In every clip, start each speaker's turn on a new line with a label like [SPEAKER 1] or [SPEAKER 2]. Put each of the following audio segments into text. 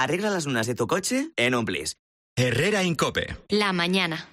[SPEAKER 1] Arregla las lunas de tu coche en un plis.
[SPEAKER 2] Herrera Incope.
[SPEAKER 3] La mañana.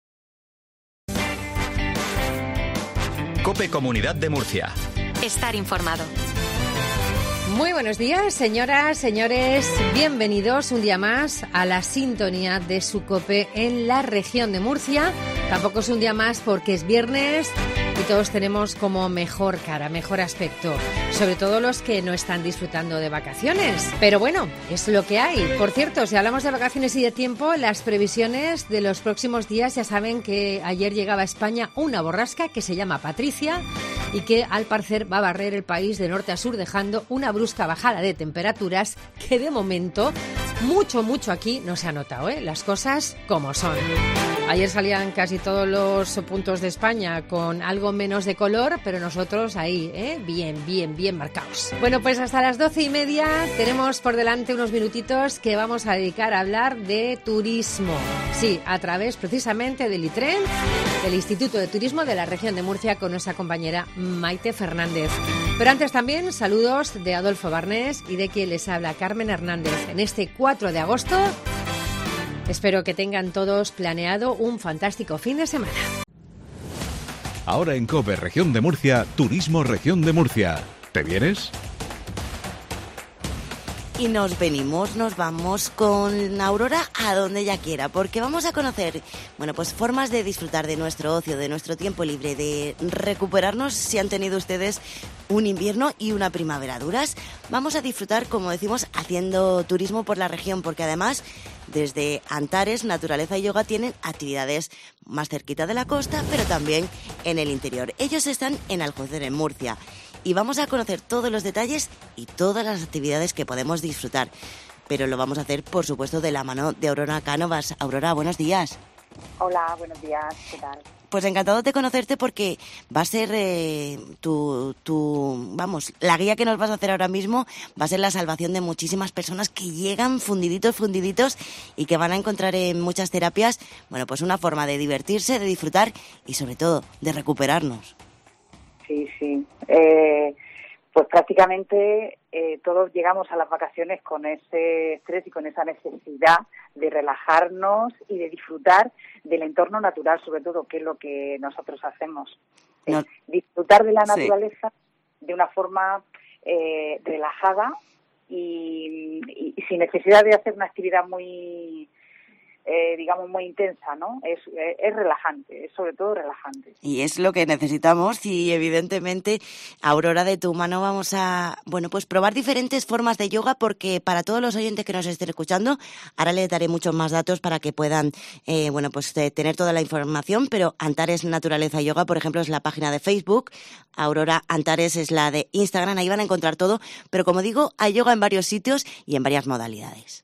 [SPEAKER 2] Cope Comunidad de Murcia.
[SPEAKER 3] Estar informado.
[SPEAKER 4] Muy buenos días, señoras, señores. Bienvenidos un día más a la sintonía de su COPE en la región de Murcia. Tampoco es un día más porque es viernes y todos tenemos como mejor cara, mejor aspecto. Sobre todo los que no están disfrutando de vacaciones. Pero bueno, es lo que hay. Por cierto, si hablamos de vacaciones y de tiempo, las previsiones de los próximos días, ya saben que ayer llegaba a España una borrasca que se llama Patricia y que al parecer va a barrer el país de norte a sur, dejando una brusca bajada de temperaturas que de momento mucho aquí no se ha notado, las cosas como son. Ayer salían casi todos los puntos de España con algo menos de color, pero nosotros ahí, bien marcados. Bueno, pues hasta las 12:30 tenemos por delante unos minutitos que vamos a dedicar a hablar de turismo. Sí, a través precisamente del ITREN, del Instituto de Turismo de la región de Murcia, con nuestra compañera Maite Fernández. Pero antes también saludos de Adolfo Barnés y de quien les habla, Carmen Hernández, en este 4 de agosto. Espero que tengan todos planeado un fantástico fin de semana.
[SPEAKER 5] Ahora en COPE Región de Murcia, Turismo Región de Murcia. ¿Te vienes?
[SPEAKER 6] Y nos vamos con Aurora a donde ella quiera, porque vamos a conocer, pues formas de disfrutar de nuestro ocio, de nuestro tiempo libre, de recuperarnos si han tenido ustedes un invierno y una primavera duras. Vamos a disfrutar, como decimos, haciendo turismo por la región, porque además desde Antares, Naturaleza y Yoga tienen actividades más cerquita de la costa, pero también en el interior. Ellos están en Aljuncén, en Murcia. Y vamos a conocer todos los detalles y todas las actividades que podemos disfrutar. Pero lo vamos a hacer, por supuesto, de la mano de Aurora Cánovas. Aurora, buenos días.
[SPEAKER 7] Hola, buenos días. ¿Qué tal?
[SPEAKER 6] Pues encantado de conocerte porque va a ser la guía que nos vas a hacer ahora mismo va a ser la salvación de muchísimas personas que llegan fundiditos y que van a encontrar en muchas terapias, pues una forma de divertirse, de disfrutar y sobre todo de recuperarnos.
[SPEAKER 7] Sí. Pues prácticamente todos llegamos a las vacaciones con ese estrés y con esa necesidad de relajarnos y de disfrutar del entorno natural, sobre todo, que es lo que nosotros hacemos. Disfrutar de la naturaleza de una forma relajada y sin necesidad de hacer una actividad muy muy intensa, ¿no? Es relajante, es sobre todo relajante.
[SPEAKER 6] Y es lo que necesitamos y evidentemente, Aurora, de tu mano vamos a, probar diferentes formas de yoga, porque para todos los oyentes que nos estén escuchando, ahora les daré muchos más datos para que puedan, tener toda la información, pero Antares Naturaleza y Yoga, por ejemplo, es la página de Facebook, Aurora Antares es la de Instagram, ahí van a encontrar todo, pero como digo, hay yoga en varios sitios y en varias modalidades.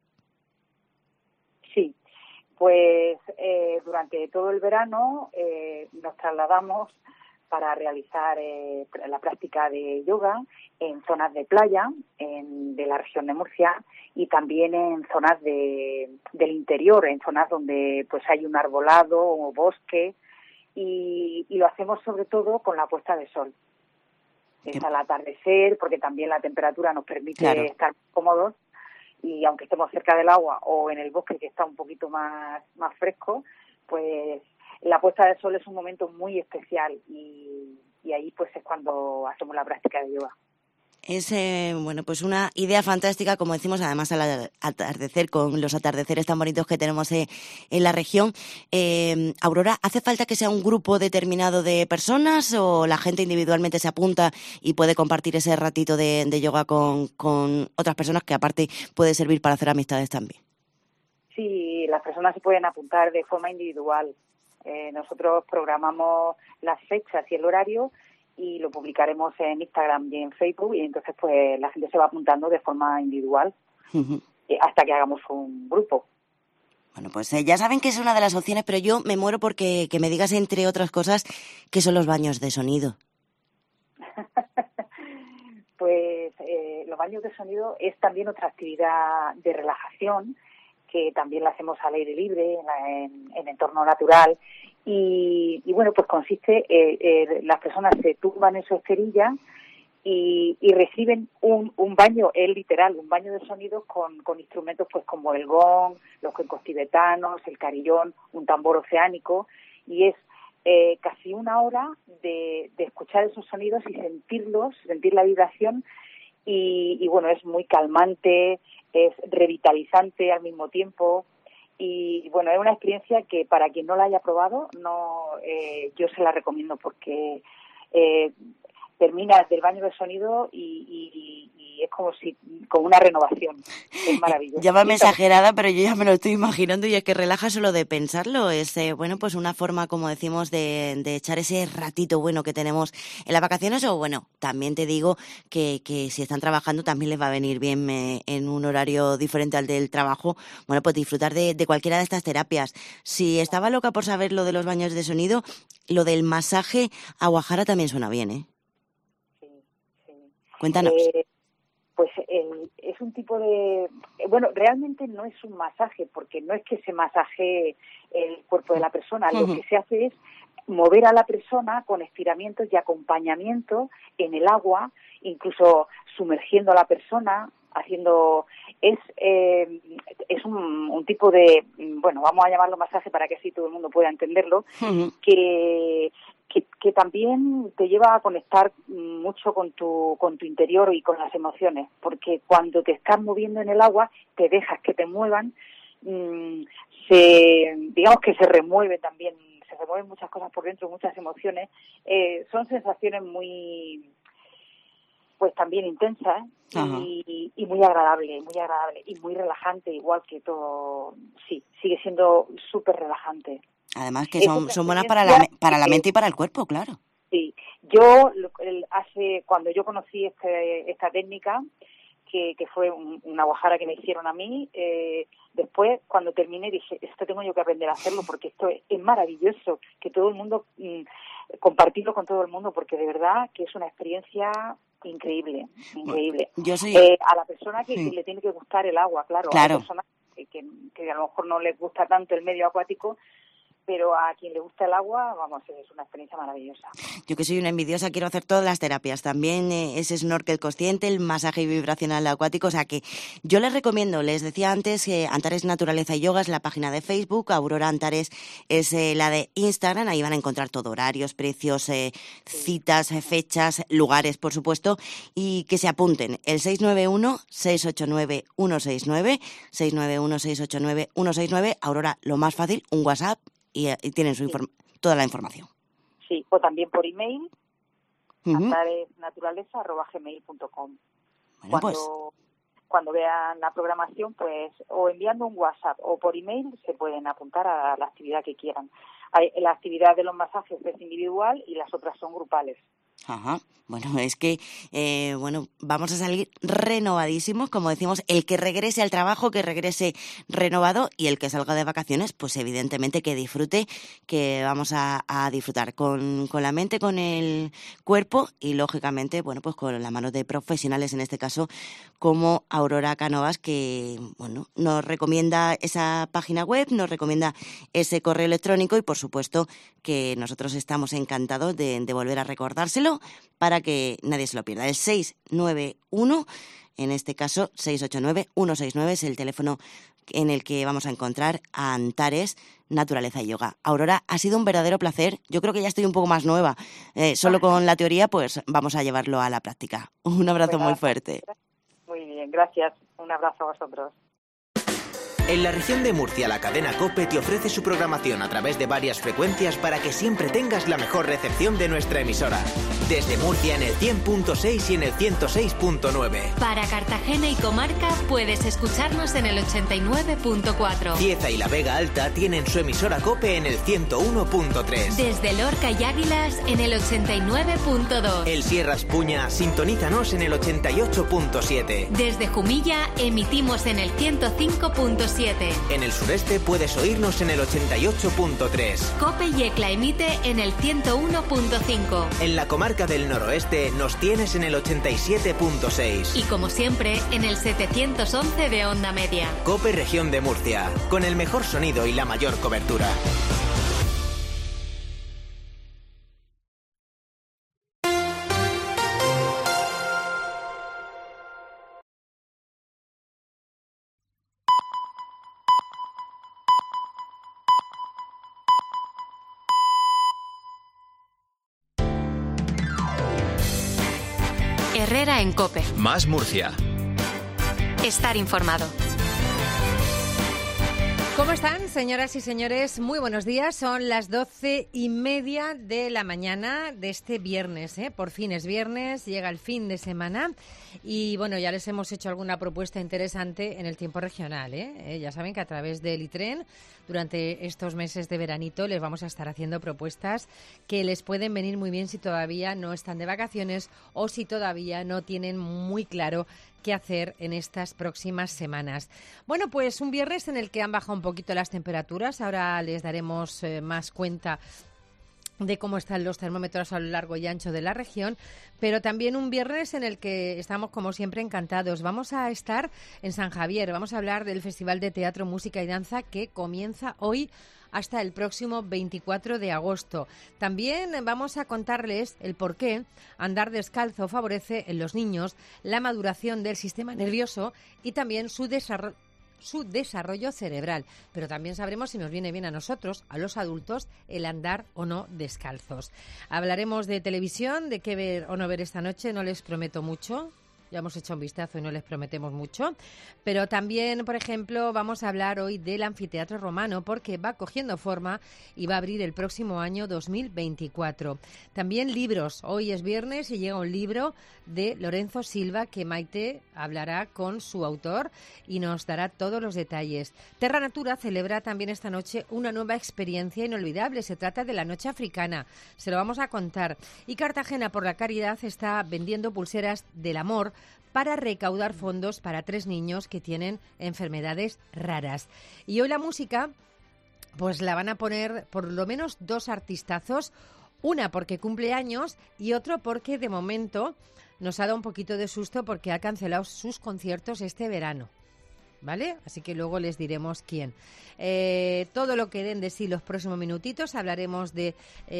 [SPEAKER 7] Pues durante todo el verano nos trasladamos para realizar la práctica de yoga en zonas de playa de la región de Murcia y también en zonas del interior, en zonas donde pues hay un arbolado o bosque y lo hacemos sobre todo con la puesta de sol. Es al atardecer, porque también la temperatura nos permite estar cómodos. Y aunque estemos cerca del agua o en el bosque, que está un poquito más fresco, pues la puesta de sol es un momento muy especial y ahí pues es cuando hacemos la práctica de yoga.
[SPEAKER 6] Es una idea fantástica, como decimos, además al atardecer, con los atardeceres tan bonitos que tenemos en la región. Aurora, ¿hace falta que sea un grupo determinado de personas o la gente individualmente se apunta y puede compartir ese ratito de yoga con otras personas, que aparte puede servir para hacer amistades también?
[SPEAKER 7] Sí, las personas se pueden apuntar de forma individual. Nosotros programamos las fechas y el horario y lo publicaremos en Instagram y en Facebook, y entonces pues la gente se va apuntando de forma individual hasta que hagamos un grupo.
[SPEAKER 6] Bueno, pues ya saben que es una de las opciones, pero yo me muero porque que me digas, entre otras cosas, qué son los baños de sonido.
[SPEAKER 7] Pues los baños de sonido es también otra actividad de relajación que también la hacemos al aire libre, en entorno natural. Y bueno, pues consiste, las personas se tumban en su esterilla y reciben un baño, es literal, un baño de sonidos con instrumentos pues como el gong, los cuencos tibetanos, el carillón, un tambor oceánico, y es casi una hora de escuchar esos sonidos y sentirlos, sentir la vibración, y bueno, es muy calmante, es revitalizante al mismo tiempo, y bueno, es una experiencia que para quien no la haya probado, yo se la recomiendo, porque terminas del baño de sonido y es como una renovación. Es maravilloso.
[SPEAKER 6] Llámame exagerada, pero yo ya me lo estoy imaginando, y es que relaja solo de pensarlo. Es bueno, pues una forma, como decimos, de echar ese ratito bueno que tenemos en las vacaciones. O bueno, también te digo que si están trabajando también les va a venir bien en un horario diferente al del trabajo, bueno, pues disfrutar de cualquiera de estas terapias. Si estaba loca por saber lo de los baños de sonido, lo del masaje aguajara también suena bien, ¿eh?
[SPEAKER 7] Sí.
[SPEAKER 6] Cuéntanos.
[SPEAKER 7] Pues es un tipo de... Bueno, realmente no es un masaje, porque no es que se masajee el cuerpo de la persona. Lo que se hace es mover a la persona con estiramientos y acompañamiento en el agua, incluso sumergiendo a la persona, haciendo... Es un tipo de... Bueno, vamos a llamarlo masaje para que así todo el mundo pueda entenderlo, que también te lleva a conectar mucho con tu interior y con las emociones, porque cuando te estás moviendo en el agua, te dejas que te muevan, digamos que se remueve también, se remueven muchas cosas por dentro, muchas emociones, son sensaciones muy, pues también intensas y muy agradable y muy relajante, igual que todo, sí, sigue siendo súper relajante.
[SPEAKER 6] Además que son buenas para la mente y para el cuerpo, claro.
[SPEAKER 7] Sí, yo cuando yo conocí esta técnica, que fue una guajara que me hicieron a mí, después cuando terminé dije, esto tengo yo que aprender a hacerlo, porque esto es maravilloso, que todo el mundo, compartirlo con todo el mundo, porque de verdad que es una experiencia increíble.
[SPEAKER 6] Yo soy...
[SPEAKER 7] a la persona que le tiene que gustar el agua, claro. A la persona que a lo mejor no les gusta tanto el medio acuático, pero a quien le gusta el agua, vamos, es una experiencia maravillosa.
[SPEAKER 6] Yo que soy una envidiosa quiero hacer todas las terapias, también ese snorkel consciente, el masaje vibracional acuático, o sea que yo les recomiendo, les decía antes que Antares Naturaleza y Yoga es la página de Facebook, Aurora Antares es la de Instagram, ahí van a encontrar todo, horarios, precios, citas, fechas, lugares, por supuesto, y que se apunten, el 691-689-169, 691-689-169, Aurora, lo más fácil, un WhatsApp, y tienen toda la información.
[SPEAKER 7] Sí, o también por email, antaresnaturaleza@gmail.com.
[SPEAKER 6] Bueno,
[SPEAKER 7] cuando vean la programación, pues o enviando un WhatsApp o por email se pueden apuntar a la actividad que quieran. La actividad de los masajes es individual y las otras son grupales.
[SPEAKER 6] Ajá. Bueno, es que, vamos a salir renovadísimos, como decimos, el que regrese al trabajo, que regrese renovado, y el que salga de vacaciones, pues evidentemente que disfrute, que vamos a disfrutar con la mente, con el cuerpo y, lógicamente, bueno, pues con la mano de profesionales, en este caso, como Aurora Cánovas, que, bueno, nos recomienda esa página web, nos recomienda ese correo electrónico y, por supuesto, que nosotros estamos encantados de volver a recordárselo para que nadie se lo pierda. El 691, en este caso 689-169 es el teléfono en el que vamos a encontrar a Antares Naturaleza y Yoga. Aurora, ha sido un verdadero placer. Yo creo que ya estoy un poco más nueva. Solo con la teoría, pues vamos a llevarlo a la práctica. Un abrazo muy fuerte.
[SPEAKER 7] Muy bien, gracias. Un abrazo a vosotros.
[SPEAKER 1] En la región de Murcia, la cadena COPE te ofrece su programación a través de varias frecuencias para que siempre tengas la mejor recepción de nuestra emisora. Desde Murcia en el 100.6 y en el 106.9.
[SPEAKER 3] Para Cartagena y comarca puedes escucharnos en el 89.4.
[SPEAKER 1] Cieza y la Vega Alta tienen su emisora COPE en el 101.3.
[SPEAKER 3] Desde Lorca y Águilas en el 89.2.
[SPEAKER 1] El Sierra Espuña, sintonízanos en el 88.7.
[SPEAKER 3] Desde Jumilla emitimos en el 105.7.
[SPEAKER 1] En el sureste puedes oírnos en el 88.3.
[SPEAKER 3] COPE y ECLA emite en el 101.5.
[SPEAKER 1] En la comarca del noroeste nos tienes en el 87.6.
[SPEAKER 3] Y como siempre, en el 711 de onda media.
[SPEAKER 1] COPE Región de Murcia, con el mejor sonido y la mayor cobertura.
[SPEAKER 3] Herrera en COPE.
[SPEAKER 2] Más Murcia.
[SPEAKER 3] Estar informado.
[SPEAKER 4] ¿Cómo están, señoras y señores? Muy buenos días. Son las 12:30 de la mañana de este viernes, ¿eh? Por fin es viernes, llega el fin de semana y, bueno, ya les hemos hecho alguna propuesta interesante en el tiempo regional, ¿eh? Ya saben que a través del iTren, durante estos meses de veranito, les vamos a estar haciendo propuestas que les pueden venir muy bien si todavía no están de vacaciones o si todavía no tienen muy claro qué hacer en estas próximas semanas. Bueno, pues un viernes en el que han bajado un poquito las temperaturas. Ahora les daremos más cuenta de cómo están los termómetros a lo largo y ancho de la región, pero también un viernes en el que estamos, como siempre, encantados. Vamos a estar en San Javier, vamos a hablar del Festival de Teatro, Música y Danza que comienza hoy hasta el próximo 24 de agosto. También vamos a contarles el por qué andar descalzo favorece en los niños la maduración del sistema nervioso y también su desarrollo cerebral. Pero también sabremos si nos viene bien a nosotros, a los adultos, el andar o no descalzos. Hablaremos de televisión, de qué ver o no ver esta noche, no les prometo mucho. Ya hemos hecho un vistazo y no les prometemos mucho. Pero también, por ejemplo, vamos a hablar hoy del Anfiteatro Romano porque va cogiendo forma y va a abrir el próximo año 2024. También libros. Hoy es viernes y llega un libro de Lorenzo Silva que Maite hablará con su autor y nos dará todos los detalles. Terra Natura celebra también esta noche una nueva experiencia inolvidable. Se trata de la Noche Africana. Se lo vamos a contar. Y Cartagena por la Caridad está vendiendo pulseras del amor para recaudar fondos para 3 niños que tienen enfermedades raras. Y hoy la música, pues la van a poner por lo menos 2 artistazos, una porque cumple años y otro porque de momento nos ha dado un poquito de susto porque ha cancelado sus conciertos este verano. ¿Vale? Así que luego les diremos quién. Todo lo que den de sí los próximos minutitos. Hablaremos de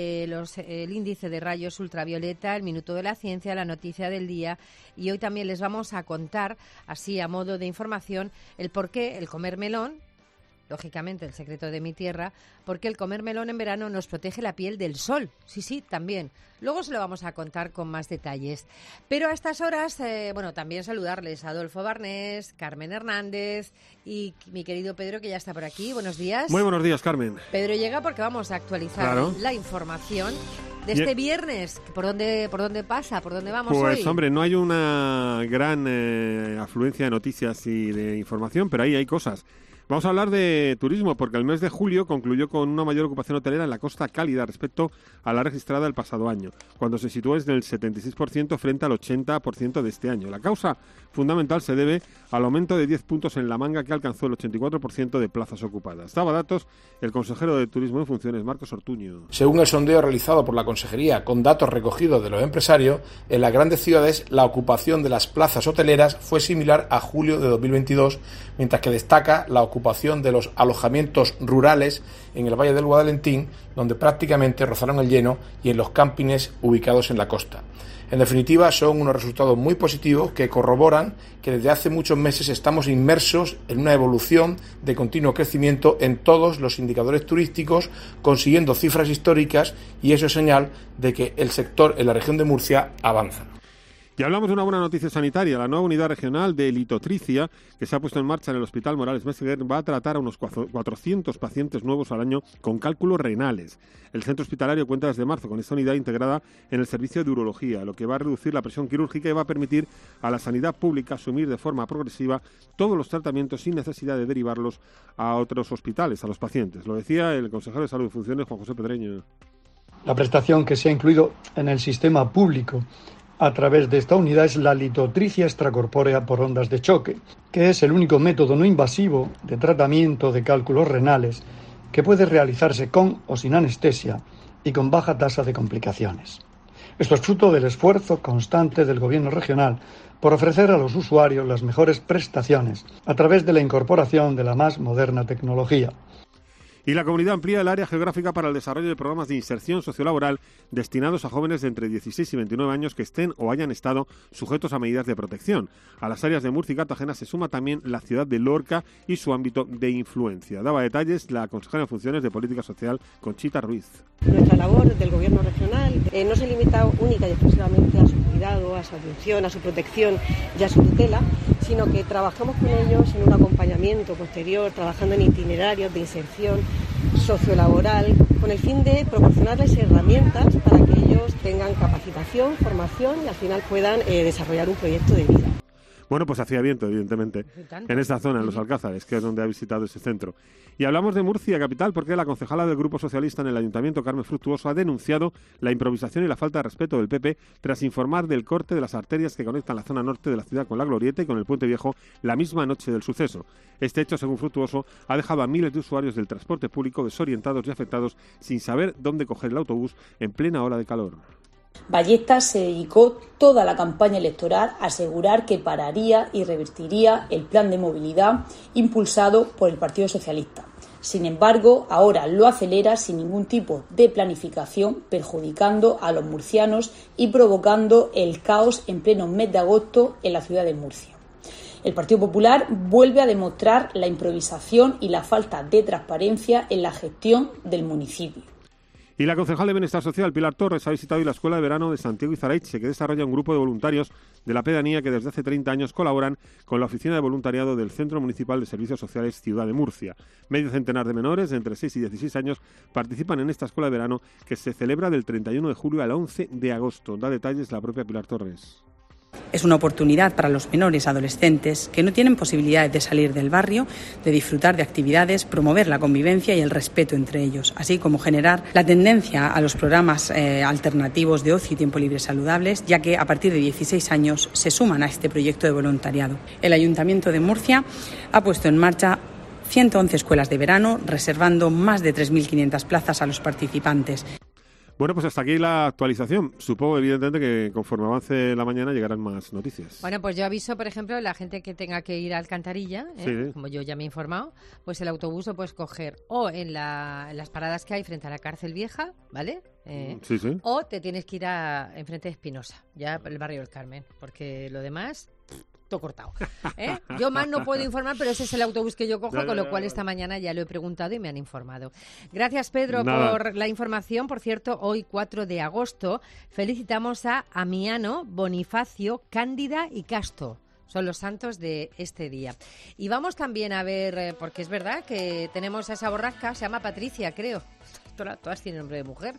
[SPEAKER 4] el índice de rayos ultravioleta, el minuto de la ciencia, la noticia del día. Y hoy también les vamos a contar, así a modo de información, el por qué el comer melón, lógicamente el secreto de mi tierra, porque el comer melón en verano nos protege la piel del sol. Sí, también. Luego se lo vamos a contar con más detalles. Pero a estas horas, también saludarles a Adolfo Barnés, Carmen Hernández y mi querido Pedro, que ya está por aquí. Buenos días.
[SPEAKER 8] Muy buenos días, Carmen.
[SPEAKER 4] Pedro llega porque vamos a actualizar la información de este viernes. ¿Por dónde pasa? ¿Por dónde vamos hoy?
[SPEAKER 8] Pues, hombre, no hay una gran afluencia de noticias y de información, pero ahí hay cosas. Vamos a hablar de turismo, porque el mes de julio concluyó con una mayor ocupación hotelera en la Costa Cálida respecto a la registrada el pasado año, cuando se situó en el 76% frente al 80% de este año. La causa fundamental se debe al aumento de 10 puntos en La Manga, que alcanzó el 84% de plazas ocupadas. Daba datos el consejero de Turismo en funciones, Marcos Ortuño.
[SPEAKER 9] Según el sondeo realizado por la Consejería con datos recogidos de los empresarios, en las grandes ciudades la ocupación de las plazas hoteleras fue similar a julio de 2022, mientras que destaca la ocupación de los alojamientos rurales en el Valle del Guadalentín, donde prácticamente rozaron el lleno, y en los campings ubicados en la costa. En definitiva, son unos resultados muy positivos que corroboran que desde hace muchos meses estamos inmersos en una evolución de continuo crecimiento en todos los indicadores turísticos, consiguiendo cifras históricas, y eso es señal de que el sector en la región de Murcia avanza.
[SPEAKER 8] Y hablamos de una buena noticia sanitaria. La nueva unidad regional de litotricia, que se ha puesto en marcha en el Hospital Morales Meseguer, va a tratar a unos 400 pacientes nuevos al año con cálculos renales. El centro hospitalario cuenta desde marzo con esta unidad integrada en el servicio de urología, lo que va a reducir la presión quirúrgica y va a permitir a la sanidad pública asumir de forma progresiva todos los tratamientos sin necesidad de derivarlos a otros hospitales, a los pacientes. Lo decía el consejero de Salud en funciones, Juan José Pedreño.
[SPEAKER 10] La prestación que se ha incluido en el sistema público a través de esta unidad es la litotricia extracorpórea por ondas de choque, que es el único método no invasivo de tratamiento de cálculos renales que puede realizarse con o sin anestesia y con baja tasa de complicaciones. Esto es fruto del esfuerzo constante del Gobierno regional por ofrecer a los usuarios las mejores prestaciones a través de la incorporación de la más moderna tecnología.
[SPEAKER 8] Y la comunidad amplía el área geográfica para el desarrollo de programas de inserción sociolaboral destinados a jóvenes de entre 16 y 29 años que estén o hayan estado sujetos a medidas de protección. A las áreas de Murcia y Cartagena se suma también la ciudad de Lorca y su ámbito de influencia. Daba detalles la consejera en funciones de Política Social, Conchita Ruiz.
[SPEAKER 11] Nuestra labor del Gobierno regional no se limita única y exclusivamente a su cuidado, a su atención, a su protección y a su tutela, sino que trabajamos con ellos en un acompañamiento posterior, trabajando en itinerarios de inserción sociolaboral, con el fin de proporcionarles herramientas para que ellos tengan capacitación, formación y al final puedan desarrollar un proyecto de vida.
[SPEAKER 8] Bueno, pues hacía viento, evidentemente, en esta zona, en Los Alcázares, que es donde ha visitado ese centro. Y hablamos de Murcia, capital, porque la concejala del Grupo Socialista en el Ayuntamiento, Carmen Fructuoso, ha denunciado la improvisación y la falta de respeto del PP tras informar del corte de las arterias que conectan la zona norte de la ciudad con la Glorieta y con el Puente Viejo la misma noche del suceso. Este hecho, según Fructuoso, ha dejado a miles de usuarios del transporte público desorientados y afectados sin saber dónde coger el autobús en plena hora de calor.
[SPEAKER 12] Ballesta se dedicó toda la campaña electoral a asegurar que pararía y revertiría el plan de movilidad impulsado por el Partido Socialista. Sin embargo, ahora lo acelera sin ningún tipo de planificación, perjudicando a los murcianos y provocando el caos en pleno mes de agosto en la ciudad de Murcia. El Partido Popular vuelve a demostrar la improvisación y la falta de transparencia en la gestión del municipio.
[SPEAKER 8] Y la concejal de Bienestar Social, Pilar Torres, ha visitado hoy la Escuela de Verano de Santiago Izaraiche, que desarrolla un grupo de voluntarios de la pedanía que desde hace 30 años colaboran con la Oficina de Voluntariado del Centro Municipal de Servicios Sociales Ciudad de Murcia. Medio centenar de menores de entre 6 y 16 años participan en esta Escuela de Verano que se celebra del 31 de julio al 11 de agosto. Da detalles la propia Pilar Torres.
[SPEAKER 13] Es una oportunidad para los menores adolescentes que no tienen posibilidades de salir del barrio, de disfrutar de actividades, promover la convivencia y el respeto entre ellos, así como generar la tendencia a los programas alternativos de ocio y tiempo libre saludables, ya que a partir de 16 años se suman a este proyecto de voluntariado. El Ayuntamiento de Murcia ha puesto en marcha 111 escuelas de verano, reservando más de 3.500 plazas a los participantes.
[SPEAKER 8] Bueno, pues hasta aquí la actualización. Supongo, evidentemente, que conforme avance la mañana llegarán más noticias.
[SPEAKER 4] Bueno, pues yo aviso, por ejemplo, la gente que tenga que ir a Alcantarilla,
[SPEAKER 8] sí.
[SPEAKER 4] Como yo ya me he informado, pues el autobús lo puedes coger o en las paradas que hay frente a la cárcel vieja, ¿vale?
[SPEAKER 8] Sí.
[SPEAKER 4] O te tienes que ir enfrente de Espinosa, ya por el barrio del Carmen, porque lo demás... todo cortado. Yo más no puedo informar, pero ese es el autobús que yo cojo, con lo cual esta mañana ya lo he preguntado y me han informado. Gracias, Pedro, por la información. Por cierto, hoy 4 de agosto felicitamos a Amiano, Bonifacio, Cándida y Casto. Son los santos de este día. Y vamos también a ver, porque es verdad que tenemos a esa borrasca, se llama Patricia, creo. Todas tienen nombre de mujer.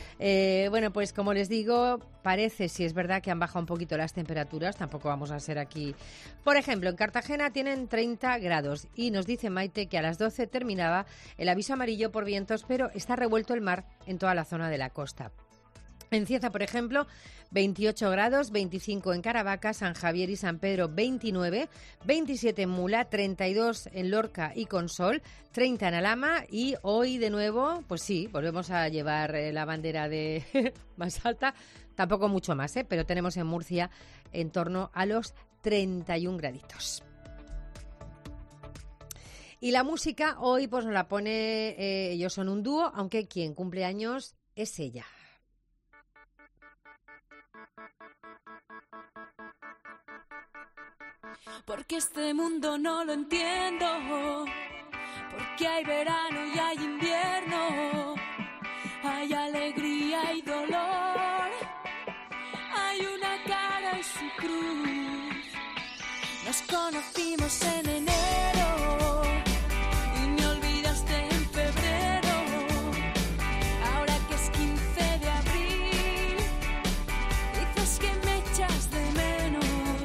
[SPEAKER 4] Bueno, pues como les digo, parece, si es verdad, que han bajado un poquito las temperaturas, tampoco vamos a ser aquí. Por ejemplo, en Cartagena tienen 30 grados y nos dice Maite que a las 12 terminaba el aviso amarillo por vientos, pero está revuelto el mar en toda la zona de la costa. En Cieza, por ejemplo, 28 grados, 25 en Caravaca, San Javier y San Pedro 29, 27 en Mula, 32 en Lorca y Consol, 30 en Alhama y hoy de nuevo, pues sí, volvemos a llevar la bandera de más alta, tampoco mucho más, pero tenemos en Murcia en torno a los 31 graditos. Y la música hoy pues nos la pone, ellos son un dúo, aunque quien cumple años es ella.
[SPEAKER 14] Porque este mundo no lo entiendo, porque hay verano y hay invierno, hay alegría y dolor, hay una cara y su cruz. Nos conocimos en enero y me olvidaste en febrero, ahora que es 15 de abril, dices que me echas de menos.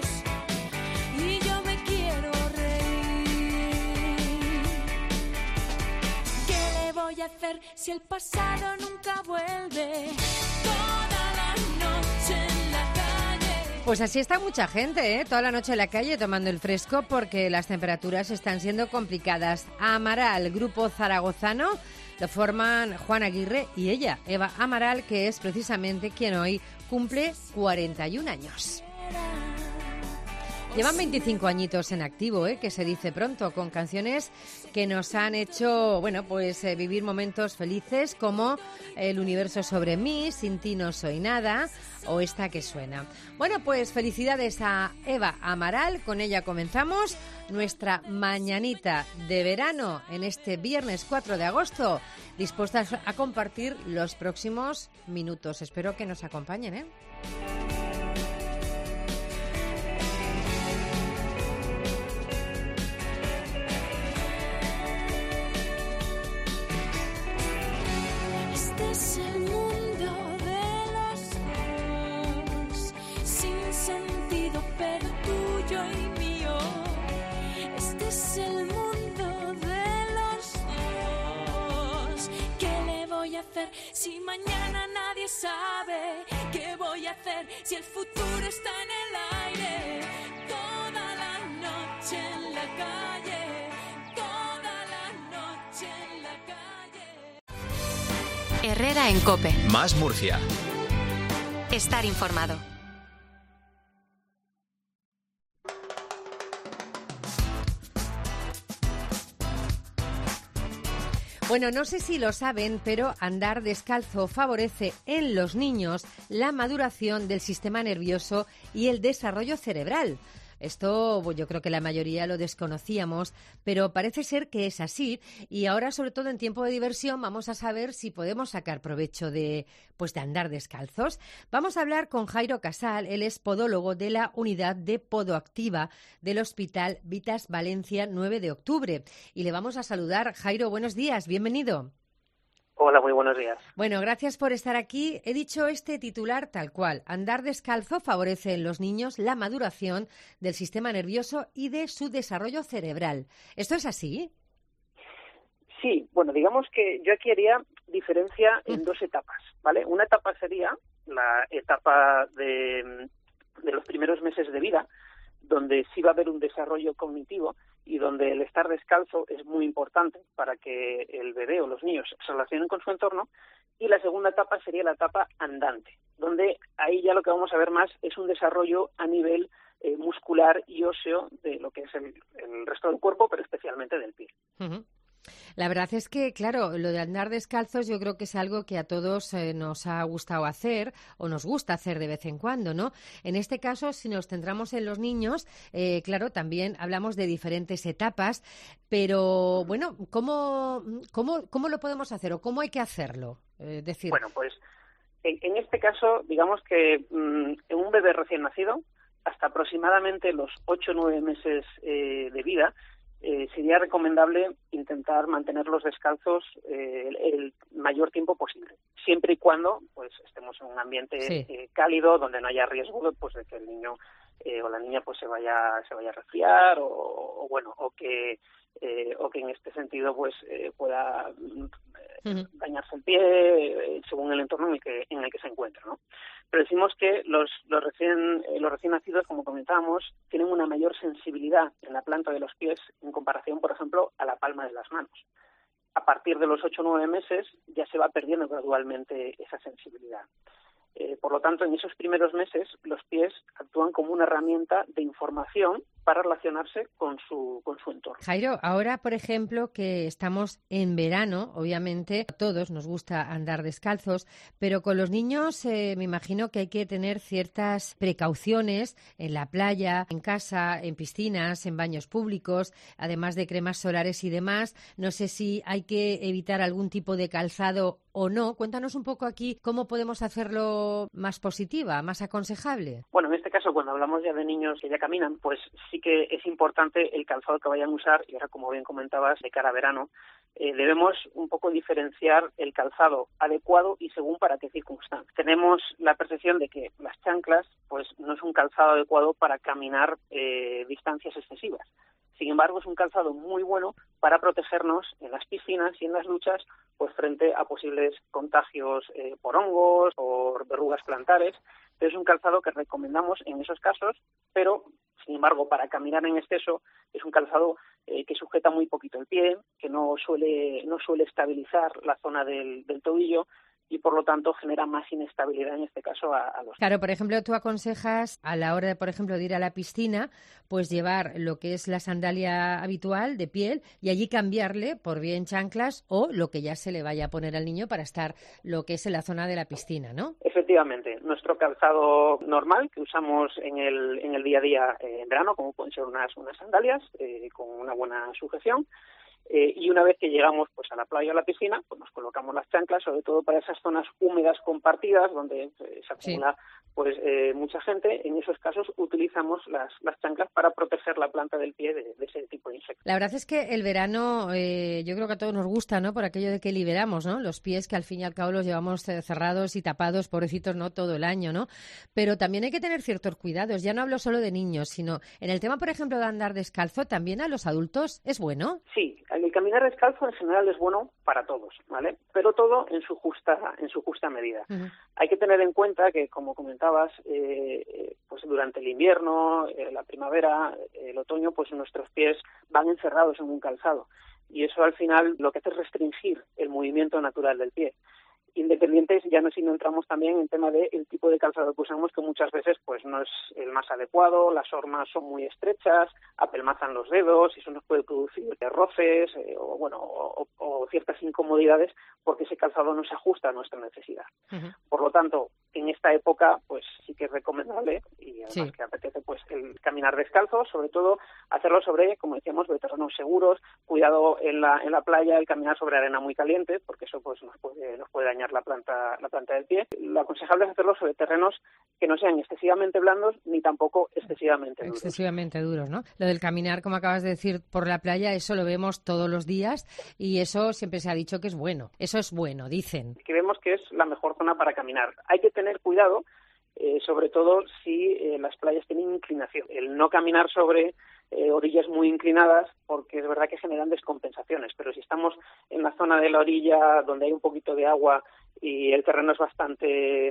[SPEAKER 14] Voy a hacer si el pasado nunca vuelve, toda la noche en la calle.
[SPEAKER 4] Pues así está mucha gente, toda la noche en la calle tomando el fresco porque las temperaturas están siendo complicadas. Amaral, grupo zaragozano, lo forman Juan Aguirre y ella, Eva Amaral, que es precisamente quien hoy cumple 41 años. Llevan 25 añitos en activo, que se dice pronto, con canciones que nos han hecho, bueno, pues vivir momentos felices como El universo sobre mí, Sin ti no soy nada o esta que suena. Bueno, pues felicidades a Eva Amaral, con ella comenzamos nuestra mañanita de verano en este viernes 4 de agosto, dispuestas a compartir los próximos minutos. Espero que nos acompañen, ¿eh?
[SPEAKER 14] Es el mundo de los dos, sin sentido pero tuyo y mío. Este es el mundo de los dos. ¿Qué le voy a hacer si mañana nadie sabe? ¿Qué voy a hacer si el futuro está en el aire? Toda la noche en la calle, toda la noche en la calle.
[SPEAKER 3] Herrera en COPE.
[SPEAKER 2] Más Murcia.
[SPEAKER 3] Estar informado.
[SPEAKER 4] Bueno, no sé si lo saben, pero andar descalzo favorece en los niños la maduración del sistema nervioso y el desarrollo cerebral. Esto yo creo que la mayoría lo desconocíamos, pero parece ser que es así y ahora, sobre todo en tiempo de diversión, vamos a saber si podemos sacar provecho de andar descalzos. Vamos a hablar con Jairo Casal, él es podólogo de la Unidad de Podoactiva del Hospital Vitas Valencia 9 de octubre y le vamos a saludar. Jairo, buenos días, bienvenido.
[SPEAKER 15] Hola, muy buenos días.
[SPEAKER 4] Bueno, gracias por estar aquí. He dicho este titular tal cual. Andar descalzo favorece en los niños la maduración del sistema nervioso y de su desarrollo cerebral. ¿Esto es así?
[SPEAKER 15] Sí, bueno, digamos que yo aquí haría diferencia en dos etapas, ¿vale? Una etapa sería la etapa de los primeros meses de vida, donde sí va a haber un desarrollo cognitivo y donde el estar descalzo es muy importante para que el bebé o los niños se relacionen con su entorno. Y la segunda etapa sería la etapa andante, donde ahí ya lo que vamos a ver más es un desarrollo a nivel muscular y óseo de lo que es el resto del cuerpo, pero especialmente del pie.
[SPEAKER 4] Uh-huh. La verdad es que, claro, lo de andar descalzos yo creo que es algo que a todos nos ha gustado hacer o nos gusta hacer de vez en cuando, ¿no? En este caso, si nos centramos en los niños, claro, también hablamos de diferentes etapas, pero, bueno, ¿cómo lo podemos hacer o cómo hay que hacerlo?
[SPEAKER 15] Bueno, pues en este caso, digamos que en un bebé recién nacido, hasta aproximadamente los 8 o 9 meses de vida, sería recomendable intentar mantenerlos descalzos el mayor tiempo posible, siempre y cuando pues estemos en un ambiente cálido, donde no haya riesgo pues de que el niño o la niña pues se vaya a resfriar o que en este sentido pues pueda dañarse el pie según el entorno en el que se encuentra, ¿no? Pero decimos que los recién nacidos, como comentábamos, tienen una mayor sensibilidad en la planta de los pies en comparación, por ejemplo, a la palma de las manos. A partir de los 8 o 9 meses ya se va perdiendo gradualmente esa sensibilidad. Por lo tanto, en esos primeros meses los pies actúan como una herramienta de información para relacionarse con su entorno.
[SPEAKER 4] Jairo, ahora, por ejemplo, que estamos en verano, obviamente a todos nos gusta andar descalzos, pero con los niños me imagino que hay que tener ciertas precauciones en la playa, en casa, en piscinas, en baños públicos, además de cremas solares y demás. No sé si hay que evitar algún tipo de calzado o no. Cuéntanos un poco aquí cómo podemos hacerlo más positiva, más aconsejable.
[SPEAKER 15] Bueno, en este caso, cuando hablamos ya de niños que ya caminan, pues sí que es importante el calzado que vayan a usar, y ahora, como bien comentabas, de cara a verano, debemos un poco diferenciar el calzado adecuado y según para qué circunstancias. Tenemos la percepción de que las chanclas pues no es un calzado adecuado para caminar distancias excesivas. Sin embargo, es un calzado muy bueno para protegernos en las piscinas y en las duchas pues frente a posibles contagios por hongos o verrugas plantares. Es un calzado que recomendamos en esos casos, pero sin embargo, para caminar en exceso es un calzado que sujeta muy poquito el pie, que no suele estabilizar la zona del tobillo y por lo tanto genera más inestabilidad en este caso a los.
[SPEAKER 4] Claro, por ejemplo, tú aconsejas a la hora, por ejemplo, de ir a la piscina, pues llevar lo que es la sandalia habitual de piel y allí cambiarle por bien chanclas o lo que ya se le vaya a poner al niño para estar lo que es en la zona de la piscina, ¿no?
[SPEAKER 15] Efectivamente, nuestro calzado normal que usamos en el día a día en verano, como pueden ser unas sandalias con una buena sujeción. Y una vez que llegamos pues a la playa o a la piscina, pues nos colocamos las chanclas, sobre todo para esas zonas húmedas compartidas donde se acumula pues mucha gente. En esos casos utilizamos las chanclas para proteger la planta del pie de ese tipo de insectos.
[SPEAKER 4] La verdad es que el verano yo creo que a todos nos gusta, ¿no? Por aquello de que liberamos, ¿no? Los pies que al fin y al cabo los llevamos cerrados y tapados, pobrecitos, ¿no? Todo el año, ¿no? Pero también hay que tener ciertos cuidados. Ya no hablo solo de niños, sino en el tema, por ejemplo, de andar descalzo, también a los adultos es bueno.
[SPEAKER 15] Sí, el caminar descalzo en general es bueno para todos, ¿vale? Pero todo en su justa medida. Uh-huh. Hay que tener en cuenta que, como comentabas, pues durante el invierno, la primavera, el otoño, pues nuestros pies van encerrados en un calzado y eso al final lo que hace es restringir el movimiento natural del pie. Independientes, ya no si no entramos también en tema de el tipo de calzado que usamos, que muchas veces pues no es el más adecuado, las hormas son muy estrechas, apelmazan los dedos y eso nos puede producir roces o ciertas incomodidades porque ese calzado no se ajusta a nuestra necesidad. Uh-huh. Por lo tanto, en esta época pues sí que es recomendable y además que apetece pues el caminar descalzo, sobre todo hacerlo sobre, como decíamos, de terrenos seguros, cuidado en la playa, el caminar sobre arena muy caliente, porque eso pues nos puede dañar la planta del pie. Lo aconsejable es hacerlo sobre terrenos que no sean excesivamente blandos ni tampoco excesivamente duros.
[SPEAKER 4] Excesivamente duros, ¿no? Lo del caminar, como acabas de decir, por la playa, eso lo vemos todos los días y eso siempre se ha dicho que es bueno. Eso es bueno, dicen.
[SPEAKER 15] Que vemos que es la mejor zona para caminar. Hay que tener cuidado, sobre todo si las playas tienen inclinación. El no caminar sobre orillas muy inclinadas, porque es verdad que generan descompensaciones, pero si estamos en la zona de la orilla donde hay un poquito de agua y el terreno es bastante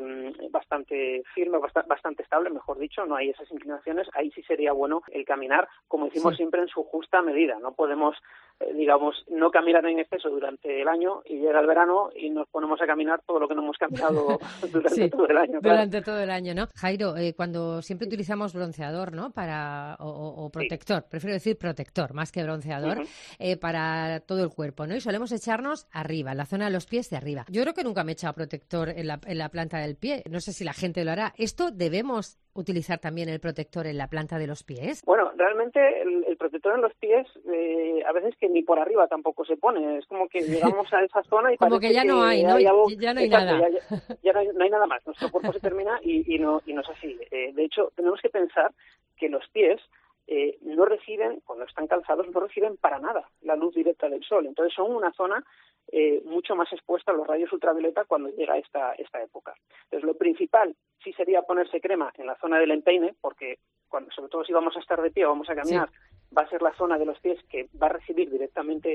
[SPEAKER 15] firme, bastante estable, mejor dicho, no hay esas inclinaciones, ahí sí sería bueno el caminar, como decimos siempre, en su justa medida. No podemos, no caminar en exceso durante el año y llega el verano y nos ponemos a caminar todo lo que no hemos caminado durante todo el año.
[SPEAKER 4] Durante todo el año, ¿no? Jairo, cuando siempre utilizamos bronceador, ¿no? O protector, prefiero decir protector más que bronceador, para todo el cuerpo, ¿no? Y solemos echarnos arriba, en la zona de los pies de arriba. Yo creo que nunca me he echado protector en la planta del pie. No sé si la gente lo hará. ¿Esto debemos utilizar también el protector en la planta de los pies?
[SPEAKER 15] Bueno, realmente el protector en los pies a veces que ni por arriba tampoco se pone. Es como que llegamos a esa zona y
[SPEAKER 4] como que ya no hay, ¿no? Ya no hay nada.
[SPEAKER 15] Ya no hay nada más. Nuestro cuerpo se termina y no es así. De hecho, tenemos que pensar que los pies no reciben, cuando están calzados, no reciben para nada la luz directa del sol. Entonces son una zona mucho más expuesta a los rayos ultravioleta cuando llega esta época. Entonces lo principal sí sería ponerse crema en la zona del empeine, porque sobre todo si vamos a estar de pie o vamos a caminar, va a ser la zona de los pies que va a recibir directamente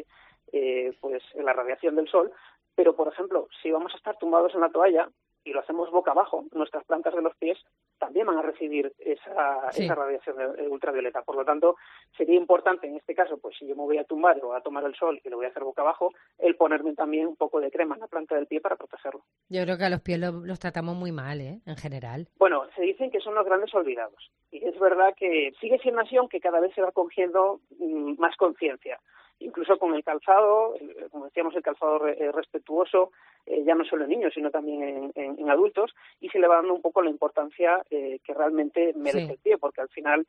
[SPEAKER 15] pues la radiación del sol. Pero, por ejemplo, si vamos a estar tumbados en la toalla y lo hacemos boca abajo, nuestras plantas de los pies también van a recibir esa radiación ultravioleta. Por lo tanto, sería importante en este caso, pues si yo me voy a tumbar o a tomar el sol y lo voy a hacer boca abajo, el ponerme también un poco de crema en la planta del pie para protegerlo.
[SPEAKER 4] Yo creo que a los pies los tratamos muy mal, en general.
[SPEAKER 15] Bueno, se dicen que son los grandes olvidados. Y es verdad que sigue siendo así, aunque cada vez se va cogiendo más conciencia. Incluso con el calzado, como decíamos, el calzado respetuoso, ya no solo en niños, sino también en adultos, y se le va dando un poco la importancia que realmente merece el pie, porque al final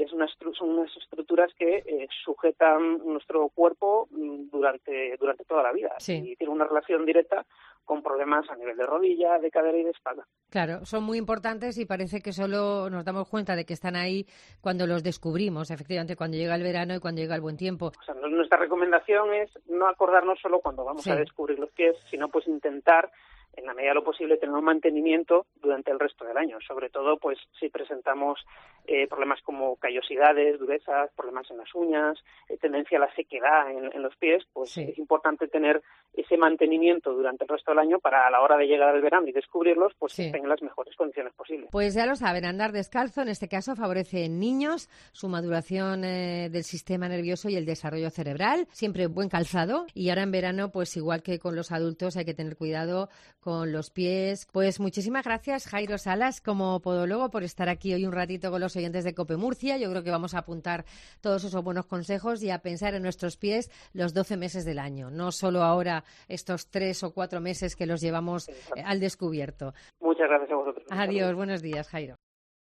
[SPEAKER 15] son unas estructuras que sujetan nuestro cuerpo durante toda la vida y tiene una relación directa con problemas a nivel de rodilla, de cadera y de espalda.
[SPEAKER 4] Claro, son muy importantes y parece que solo nos damos cuenta de que están ahí cuando los descubrimos, efectivamente, cuando llega el verano y cuando llega el buen tiempo.
[SPEAKER 15] O sea, nuestra recomendación es no acordarnos solo cuando vamos a descubrir los pies, sino pues intentar, en la medida de lo posible, tener un mantenimiento durante el resto del año. Sobre todo, pues si presentamos problemas como callosidades, durezas, problemas en las uñas, tendencia a la sequedad en los pies, pues es importante tener ese mantenimiento durante el resto del año para a la hora de llegar al verano y descubrirlos, pues estén en las mejores condiciones posibles.
[SPEAKER 4] Pues ya lo saben, andar descalzo en este caso favorece en niños su maduración del sistema nervioso y el desarrollo cerebral, siempre buen calzado, y ahora en verano, pues igual que con los adultos hay que tener cuidado con los pies. Pues muchísimas gracias, Jairo Salas, como podólogo, por estar aquí hoy un ratito con los oyentes de COPE Murcia. Yo creo que vamos a apuntar todos esos buenos consejos y a pensar en nuestros pies los 12 meses del año, no solo ahora estos 3 o 4 meses que los llevamos al descubierto.
[SPEAKER 15] Muchas gracias a vosotros.
[SPEAKER 4] Adiós, buenos días, Jairo.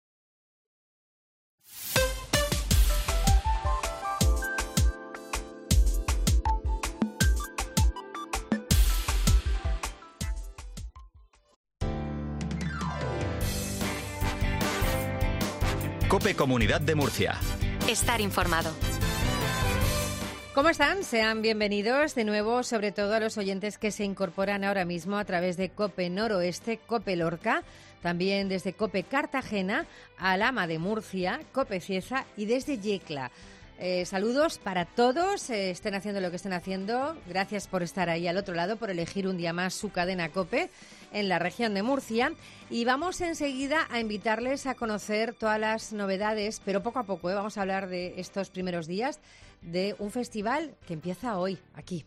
[SPEAKER 2] COPE Comunidad de Murcia.
[SPEAKER 3] Estar informado.
[SPEAKER 4] ¿Cómo están? Sean bienvenidos de nuevo, sobre todo a los oyentes que se incorporan ahora mismo a través de COPE Noroeste, COPE Lorca, también desde COPE Cartagena, Alhama de Murcia, COPE Cieza y desde Yecla. Saludos para todos, estén haciendo lo que estén haciendo. Gracias por estar ahí al otro lado, por elegir un día más su cadena COPE en la región de Murcia. Y vamos enseguida a invitarles a conocer todas las novedades, pero poco a poco, vamos a hablar de estos primeros días de un festival que empieza hoy, aquí.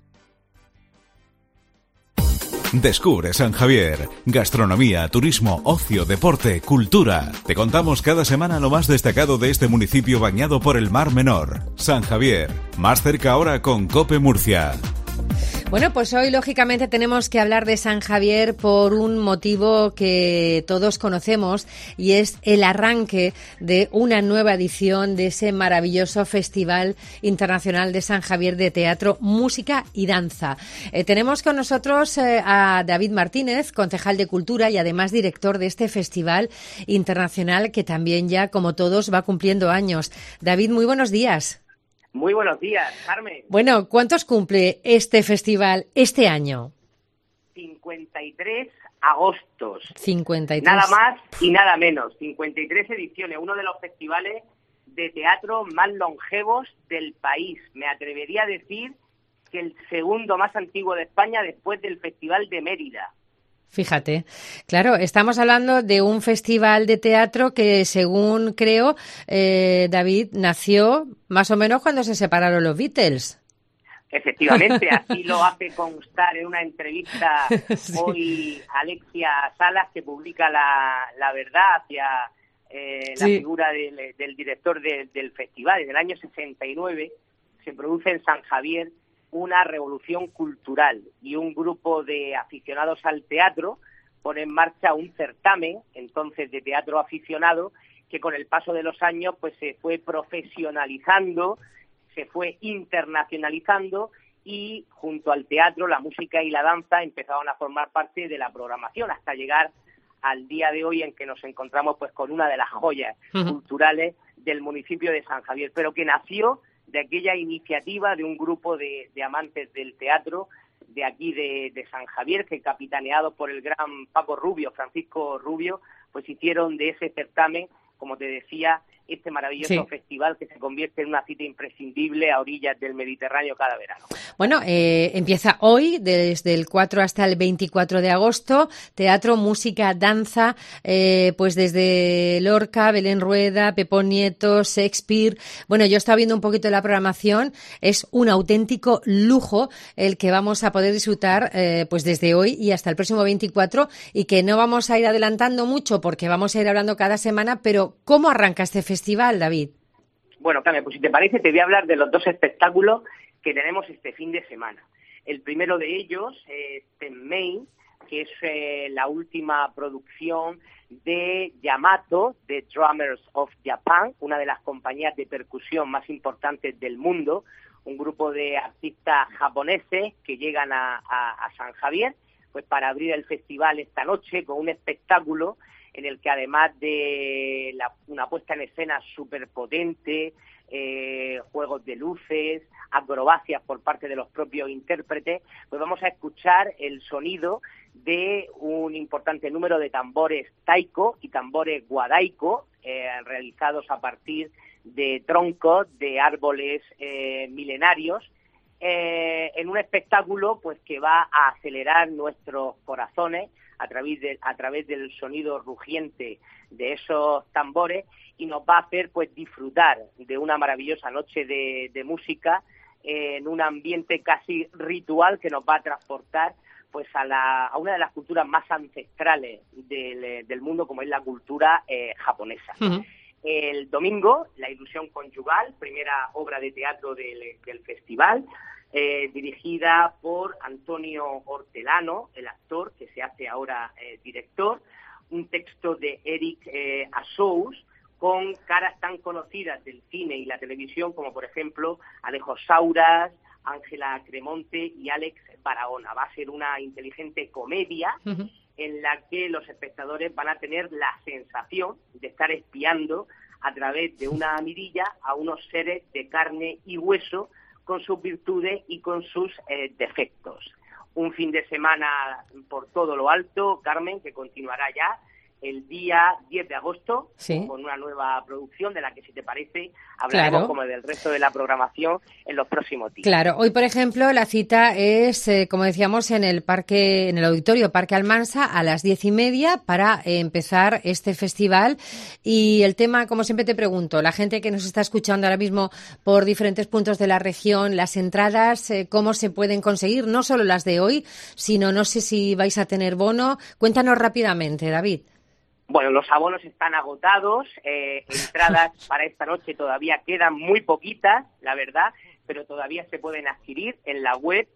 [SPEAKER 5] Descubre San Javier. Gastronomía, turismo, ocio, deporte, cultura. Te contamos cada semana lo más destacado de este municipio bañado por el Mar Menor. San Javier. Más cerca ahora con COPE Murcia.
[SPEAKER 4] Bueno, pues hoy lógicamente tenemos que hablar de San Javier por un motivo que todos conocemos y es el arranque de una nueva edición de ese maravilloso Festival Internacional de San Javier de Teatro, Música y Danza. Tenemos con nosotros a David Martínez, concejal de Cultura y además director de este Festival Internacional que también ya, como todos, va cumpliendo años. David, muy buenos días.
[SPEAKER 16] Muy buenos días, Carmen.
[SPEAKER 4] Bueno, ¿cuántos cumple este festival este año?
[SPEAKER 16] 53 agostos.
[SPEAKER 4] 53.
[SPEAKER 16] Nada más y nada menos. 53 ediciones, uno de los festivales de teatro más longevos del país. Me atrevería a decir que el segundo más antiguo de España después del Festival de Mérida.
[SPEAKER 4] Fíjate, claro, estamos hablando de un festival de teatro que, según creo, David, nació más o menos cuando se separaron los Beatles.
[SPEAKER 16] Efectivamente, así lo hace constar en una entrevista sí. Hoy Alexia Salas, que publica La Verdad hacia la figura del director del festival. En el año 69 se produce en San Javier una revolución cultural y un grupo de aficionados al teatro pone en marcha un certamen, entonces de teatro aficionado, que con el paso de los años pues se fue profesionalizando, se fue internacionalizando y junto al teatro, la música y la danza empezaron a formar parte de la programación hasta llegar al día de hoy en que nos encontramos pues con una de las joyas culturales del municipio de San Javier, pero que nació de aquella iniciativa de un grupo de amantes del teatro de aquí de San Javier, que capitaneado por el gran Francisco Rubio, pues hicieron de ese certamen, como te decía, este maravilloso festival que se convierte en una cita imprescindible a orillas del Mediterráneo cada verano.
[SPEAKER 4] Bueno, empieza hoy, desde el 4 hasta el 24 de agosto, teatro, música, danza, pues desde Lorca, Belén Rueda, Pepón Nieto, Shakespeare. Bueno, yo estaba viendo un poquito de la programación, es un auténtico lujo el que vamos a poder disfrutar pues desde hoy y hasta el próximo 24, y que no vamos a ir adelantando mucho porque vamos a ir hablando cada semana, pero ¿cómo arranca este festival, David?
[SPEAKER 16] Bueno, Carmen, pues si te parece te voy a hablar de los dos espectáculos que tenemos este fin de semana. El primero de ellos es Tenmei, que es la última producción de Yamato, de Drummers of Japan, una de las compañías de percusión más importantes del mundo, un grupo de artistas japoneses que llegan a San Javier pues para abrir el festival esta noche con un espectáculo en el que además de una puesta en escena súper potente, juegos de luces, acrobacias por parte de los propios intérpretes, pues vamos a escuchar el sonido de un importante número de tambores taiko y tambores guadaiko, realizados a partir de troncos de árboles milenarios, en un espectáculo pues que va a acelerar nuestros corazones a través del sonido rugiente de esos tambores, y nos va a hacer pues disfrutar de una maravillosa noche de música en un ambiente casi ritual que nos va a transportar pues a una de las culturas más ancestrales del mundo, como es la cultura japonesa.
[SPEAKER 4] Uh-huh.
[SPEAKER 16] El domingo, La ilusión conyugal, primera obra de teatro del festival, dirigida por Antonio Hortelano, el actor que se hace ahora director, un texto de Eric Assous, con caras tan conocidas del cine y la televisión como, por ejemplo, Alejo Sauras, Ángela Cremonte y Alex Barahona. Va a ser una inteligente comedia en la que los espectadores van a tener la sensación de estar espiando a través de una mirilla a unos seres de carne y hueso con sus virtudes y con sus defectos. Un fin de semana por todo lo alto, Carmen, que continuará ya el día 10 de agosto,
[SPEAKER 4] sí,
[SPEAKER 16] con una nueva producción de la que, si te parece, hablaremos, claro, como del resto de la programación en los próximos días.
[SPEAKER 4] Claro, hoy, por ejemplo, la cita es, como decíamos, en el auditorio Parque Almansa a las 10:30 para empezar este festival. Y el tema, como siempre te pregunto, la gente que nos está escuchando ahora mismo por diferentes puntos de la región, las entradas, ¿cómo se pueden conseguir? No solo las de hoy, sino no sé si vais a tener bono. Cuéntanos rápidamente, David.
[SPEAKER 16] Bueno, los abonos están agotados, entradas para esta noche todavía quedan muy poquitas, la verdad, pero todavía se pueden adquirir en la web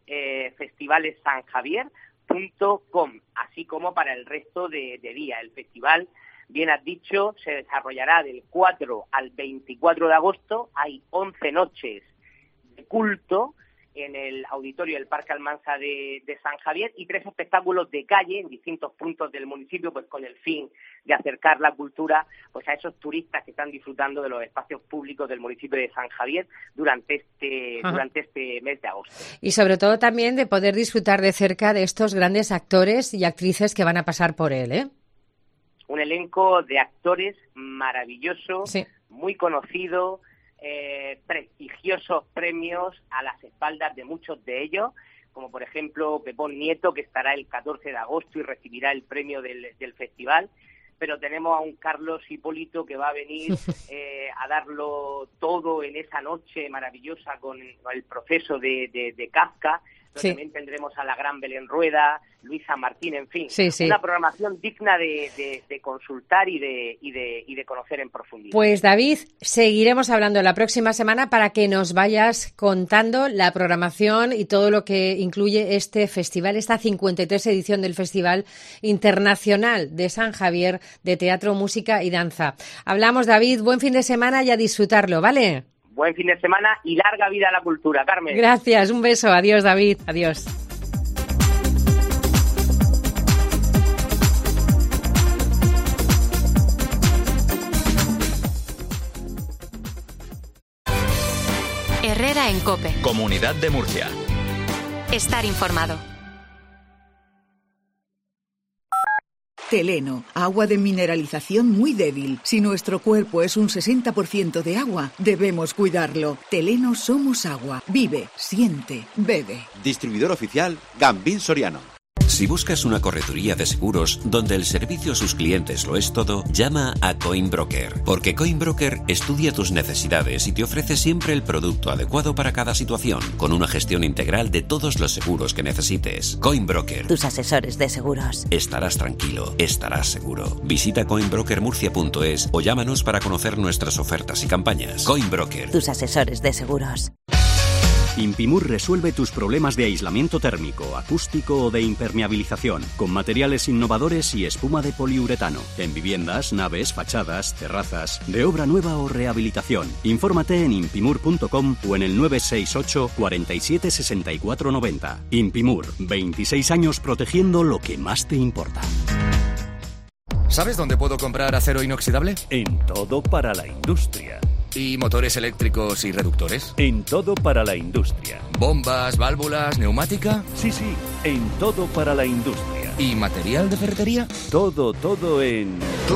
[SPEAKER 16] festivalesanjavier.com, así como para el resto de día. El festival, bien has dicho, se desarrollará del 4 al 24 de agosto, hay 11 noches de culto en el auditorio del Parque Almansa de San Javier y 3 espectáculos de calle en distintos puntos del municipio, pues con el fin de acercar la cultura pues a esos turistas que están disfrutando de los espacios públicos del municipio de San Javier durante este mes de agosto.
[SPEAKER 4] Y sobre todo también de poder disfrutar de cerca de estos grandes actores y actrices que van a pasar por él, ¿eh?
[SPEAKER 16] Un elenco de actores maravilloso,
[SPEAKER 4] sí,
[SPEAKER 16] muy conocido, prestigiosos premios a las espaldas de muchos de ellos, como por ejemplo Pepón Nieto, que estará el 14 de agosto y recibirá el premio del festival, pero tenemos a un Carlos Hipólito que va a venir a darlo todo en esa noche maravillosa con el proceso de Kafka. Sí. También tendremos a la gran Belén Rueda, Luisa Martín, en fin,
[SPEAKER 4] sí, sí,
[SPEAKER 16] una programación digna de consultar y de conocer en profundidad.
[SPEAKER 4] Pues David, seguiremos hablando la próxima semana para que nos vayas contando la programación y todo lo que incluye este festival, esta 53 edición del Festival Internacional de San Javier de Teatro, Música y Danza. Hablamos, David, buen fin de semana y a disfrutarlo, ¿vale?
[SPEAKER 16] Buen fin de semana y larga vida a la cultura, Carmen.
[SPEAKER 4] Gracias, un beso. Adiós, David. Adiós.
[SPEAKER 3] Herrera en COPE.
[SPEAKER 2] Comunidad de Murcia.
[SPEAKER 3] Estar informado.
[SPEAKER 17] Teleno, agua de mineralización muy débil. Si nuestro cuerpo es un 60% de agua, debemos cuidarlo. Teleno somos agua. Vive, siente, bebe.
[SPEAKER 18] Distribuidor oficial Gambín Soriano.
[SPEAKER 19] Si buscas una correduría de seguros donde el servicio a sus clientes lo es todo, llama a Coinbroker, porque Coinbroker estudia tus necesidades y te ofrece siempre el producto adecuado para cada situación, con una gestión integral de todos los seguros que necesites. Coinbroker.
[SPEAKER 6] Tus asesores de seguros.
[SPEAKER 19] Estarás tranquilo, estarás seguro. Visita coinbrokermurcia.es o llámanos para conocer nuestras ofertas y campañas. Coinbroker.
[SPEAKER 6] Tus asesores de seguros.
[SPEAKER 20] Impimur resuelve tus problemas de aislamiento térmico, acústico o de impermeabilización, con materiales innovadores y espuma de poliuretano, en viviendas, naves, fachadas, terrazas, de obra nueva o rehabilitación. Infórmate en impimur.com o en el 968 47 64 90. Impimur, 26 años protegiendo lo que más te importa.
[SPEAKER 21] ¿Sabes dónde puedo comprar acero inoxidable?
[SPEAKER 20] En Todo para la Industria.
[SPEAKER 21] ¿Y motores eléctricos y reductores?
[SPEAKER 20] En Todo para la Industria.
[SPEAKER 21] ¿Bombas, válvulas, neumática?
[SPEAKER 20] Sí, en Todo para la Industria.
[SPEAKER 21] ¿Y material de ferretería?
[SPEAKER 20] Todo en...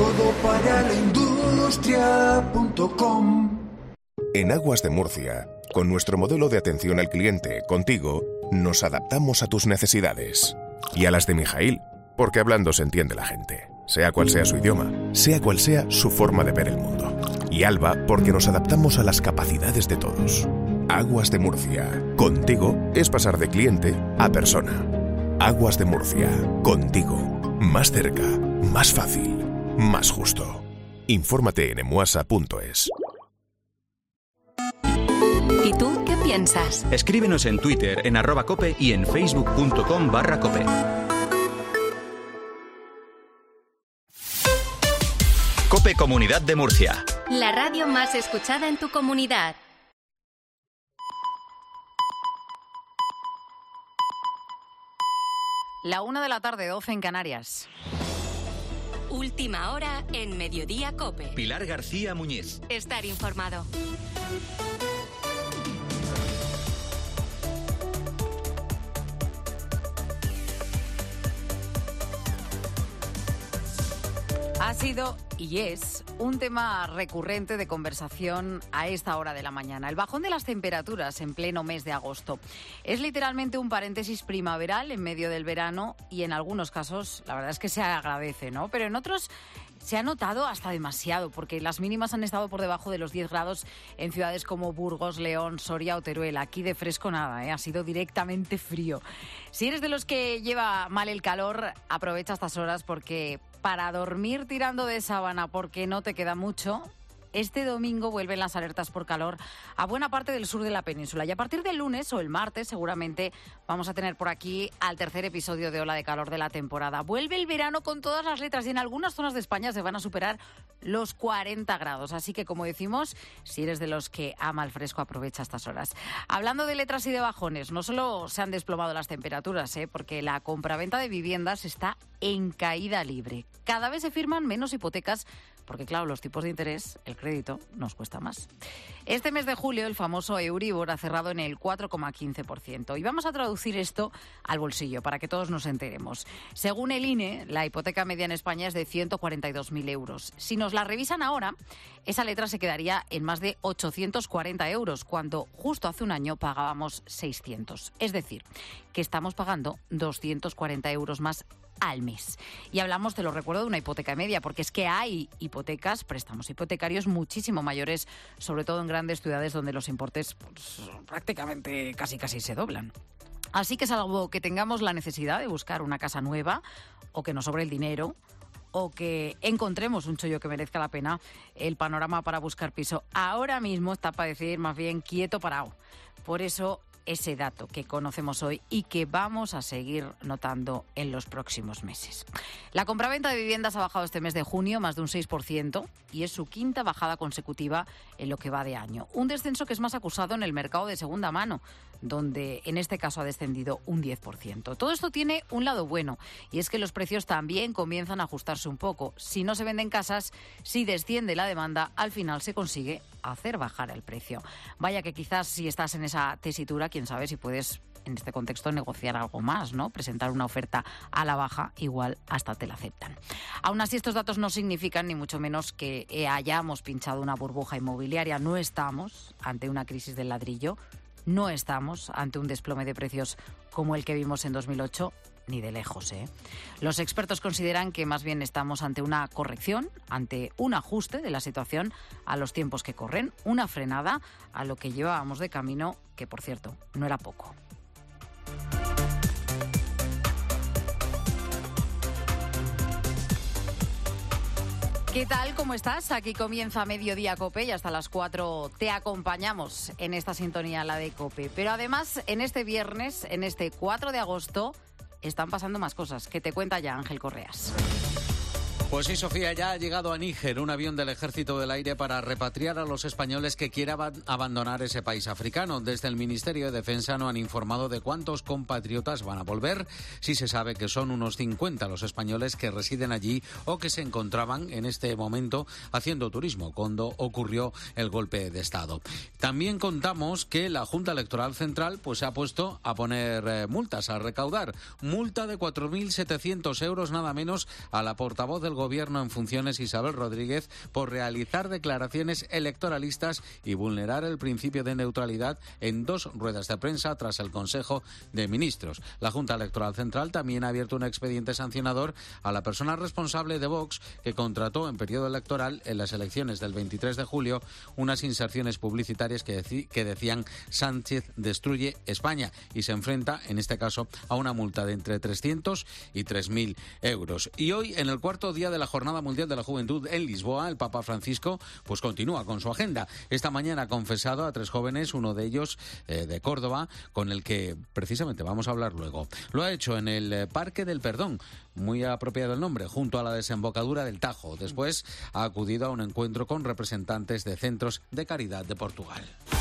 [SPEAKER 22] todoparaindustria.com. En Aguas de Murcia, con nuestro modelo de atención al cliente, contigo, nos adaptamos a tus necesidades. Y a las de Mijaíl, porque hablando se entiende la gente. Sea cual sea su idioma, sea cual sea su forma de ver el mundo. Y Alba, porque nos adaptamos a las capacidades de todos. Aguas de Murcia. Contigo es pasar de cliente a persona. Aguas de Murcia. Contigo. Más cerca. Más fácil. Más justo. Infórmate en emuasa.es.
[SPEAKER 3] ¿Y tú qué piensas?
[SPEAKER 2] Escríbenos en Twitter en @cope y en facebook.com/cope. Cope Comunidad de Murcia.
[SPEAKER 3] La radio más escuchada en tu comunidad.
[SPEAKER 1] La 1:12 en Canarias.
[SPEAKER 3] Última hora en Mediodía Cope.
[SPEAKER 2] Pilar García Muñiz.
[SPEAKER 3] Estar informado.
[SPEAKER 1] Ha sido y es un tema recurrente de conversación a esta hora de la mañana. El bajón de las temperaturas en pleno mes de agosto. Es literalmente un paréntesis primaveral en medio del verano y en algunos casos la verdad es que se agradece, ¿no? Pero en otros se ha notado hasta demasiado porque las mínimas han estado por debajo de los 10 grados en ciudades como Burgos, León, Soria o Teruel. Aquí de fresco nada, ha sido directamente frío. Si eres de los que lleva mal el calor, aprovecha estas horas porque para dormir tirando de sábana porque no te queda mucho, este domingo vuelven las alertas por calor a buena parte del sur de la península. Y a partir del lunes o el martes seguramente vamos a tener por aquí al tercer episodio de ola de calor de la temporada. Vuelve el verano con todas las letras y en algunas zonas de España se van a superar los 40 grados. Así que, como decimos, si eres de los que ama el fresco, aprovecha estas horas. Hablando de letras y de bajones, no solo se han desplomado las temperaturas, porque la compraventa de viviendas está en caída libre. Cada vez se firman menos hipotecas porque, claro, los tipos de interés, el crédito, nos cuesta más. Este mes de julio, el famoso Euribor ha cerrado en el 4,15%. Y vamos a traducir esto al bolsillo para que todos nos enteremos. Según el INE, la hipoteca media en España es de 142.000 euros. Si nos la revisan ahora, esa letra se quedaría en más de 840 euros, cuando justo hace un año pagábamos 600. Es decir, que estamos pagando 240 euros más al mes. Y hablamos, te lo recuerdo, de una hipoteca media, porque es que hay hipotecas, préstamos hipotecarios muchísimo mayores, sobre todo en grandes ciudades donde los importes prácticamente casi se doblan. Así que salvo que tengamos la necesidad de buscar una casa nueva o que nos sobre el dinero o que encontremos un chollo que merezca la pena, el panorama para buscar piso ahora mismo está para decir más bien quieto parado. Por eso ese dato que conocemos hoy y que vamos a seguir notando en los próximos meses. La compraventa de viviendas ha bajado este mes de junio más de un 6% y es su quinta bajada consecutiva en lo que va de año. Un descenso que es más acusado en el mercado de segunda mano, donde en este caso ha descendido un 10%. Todo esto tiene un lado bueno y es que los precios también comienzan a ajustarse un poco. Si no se venden casas, si desciende la demanda, al final se consigue hacer bajar el precio. Vaya que quizás si estás en esa tesitura, quién sabe si puedes en este contexto negociar algo más, ¿no? Presentar una oferta a la baja, igual hasta te la aceptan. Aún así, estos datos no significan ni mucho menos que hayamos pinchado una burbuja inmobiliaria. No estamos ante una crisis del ladrillo, no estamos ante un desplome de precios como el que vimos en 2008, ni de lejos, Los expertos consideran que más bien estamos ante una corrección, ante un ajuste de la situación a los tiempos que corren, una frenada a lo que llevábamos de camino, que por cierto, no era poco. ¿Qué tal? ¿Cómo estás? Aquí comienza Mediodía Cope y hasta las 4 te acompañamos en esta sintonía, la de Cope. Pero además, en este viernes, en este 4 de agosto, están pasando más cosas. Que te cuenta ya Ángel Correas.
[SPEAKER 7] Pues sí, Sofía, ya ha llegado a Níger un avión del Ejército del Aire para repatriar a los españoles que quieran abandonar ese país africano. Desde el Ministerio de Defensa no han informado de cuántos compatriotas van a volver. Sí se sabe que son unos 50 los españoles que residen allí o que se encontraban en este momento haciendo turismo cuando ocurrió el golpe de Estado. También contamos que la Junta Electoral Central pues se ha puesto a poner multas, a recaudar. Multa de 4.700 euros nada menos a la portavoz del Gobierno en funciones, Isabel Rodríguez, por realizar declaraciones electoralistas y vulnerar el principio de neutralidad en 2 ruedas de prensa tras el Consejo de Ministros. La Junta Electoral Central también ha abierto un expediente sancionador a la persona responsable de Vox que contrató en periodo electoral, en las elecciones del 23 de julio, unas inserciones publicitarias que decían Sánchez destruye España, y se enfrenta, en este caso, a una multa de entre 300 y 3.000 euros. Y hoy, en el 4º día de la Jornada Mundial de la Juventud en Lisboa, el Papa Francisco pues continúa con su agenda. Esta mañana ha confesado a 3 jóvenes, uno de ellos de Córdoba, con el que precisamente vamos a hablar luego. Lo ha hecho en el Parque del Perdón, muy apropiado el nombre, junto a la desembocadura del Tajo. Después ha acudido a un encuentro con representantes de centros de caridad de Portugal.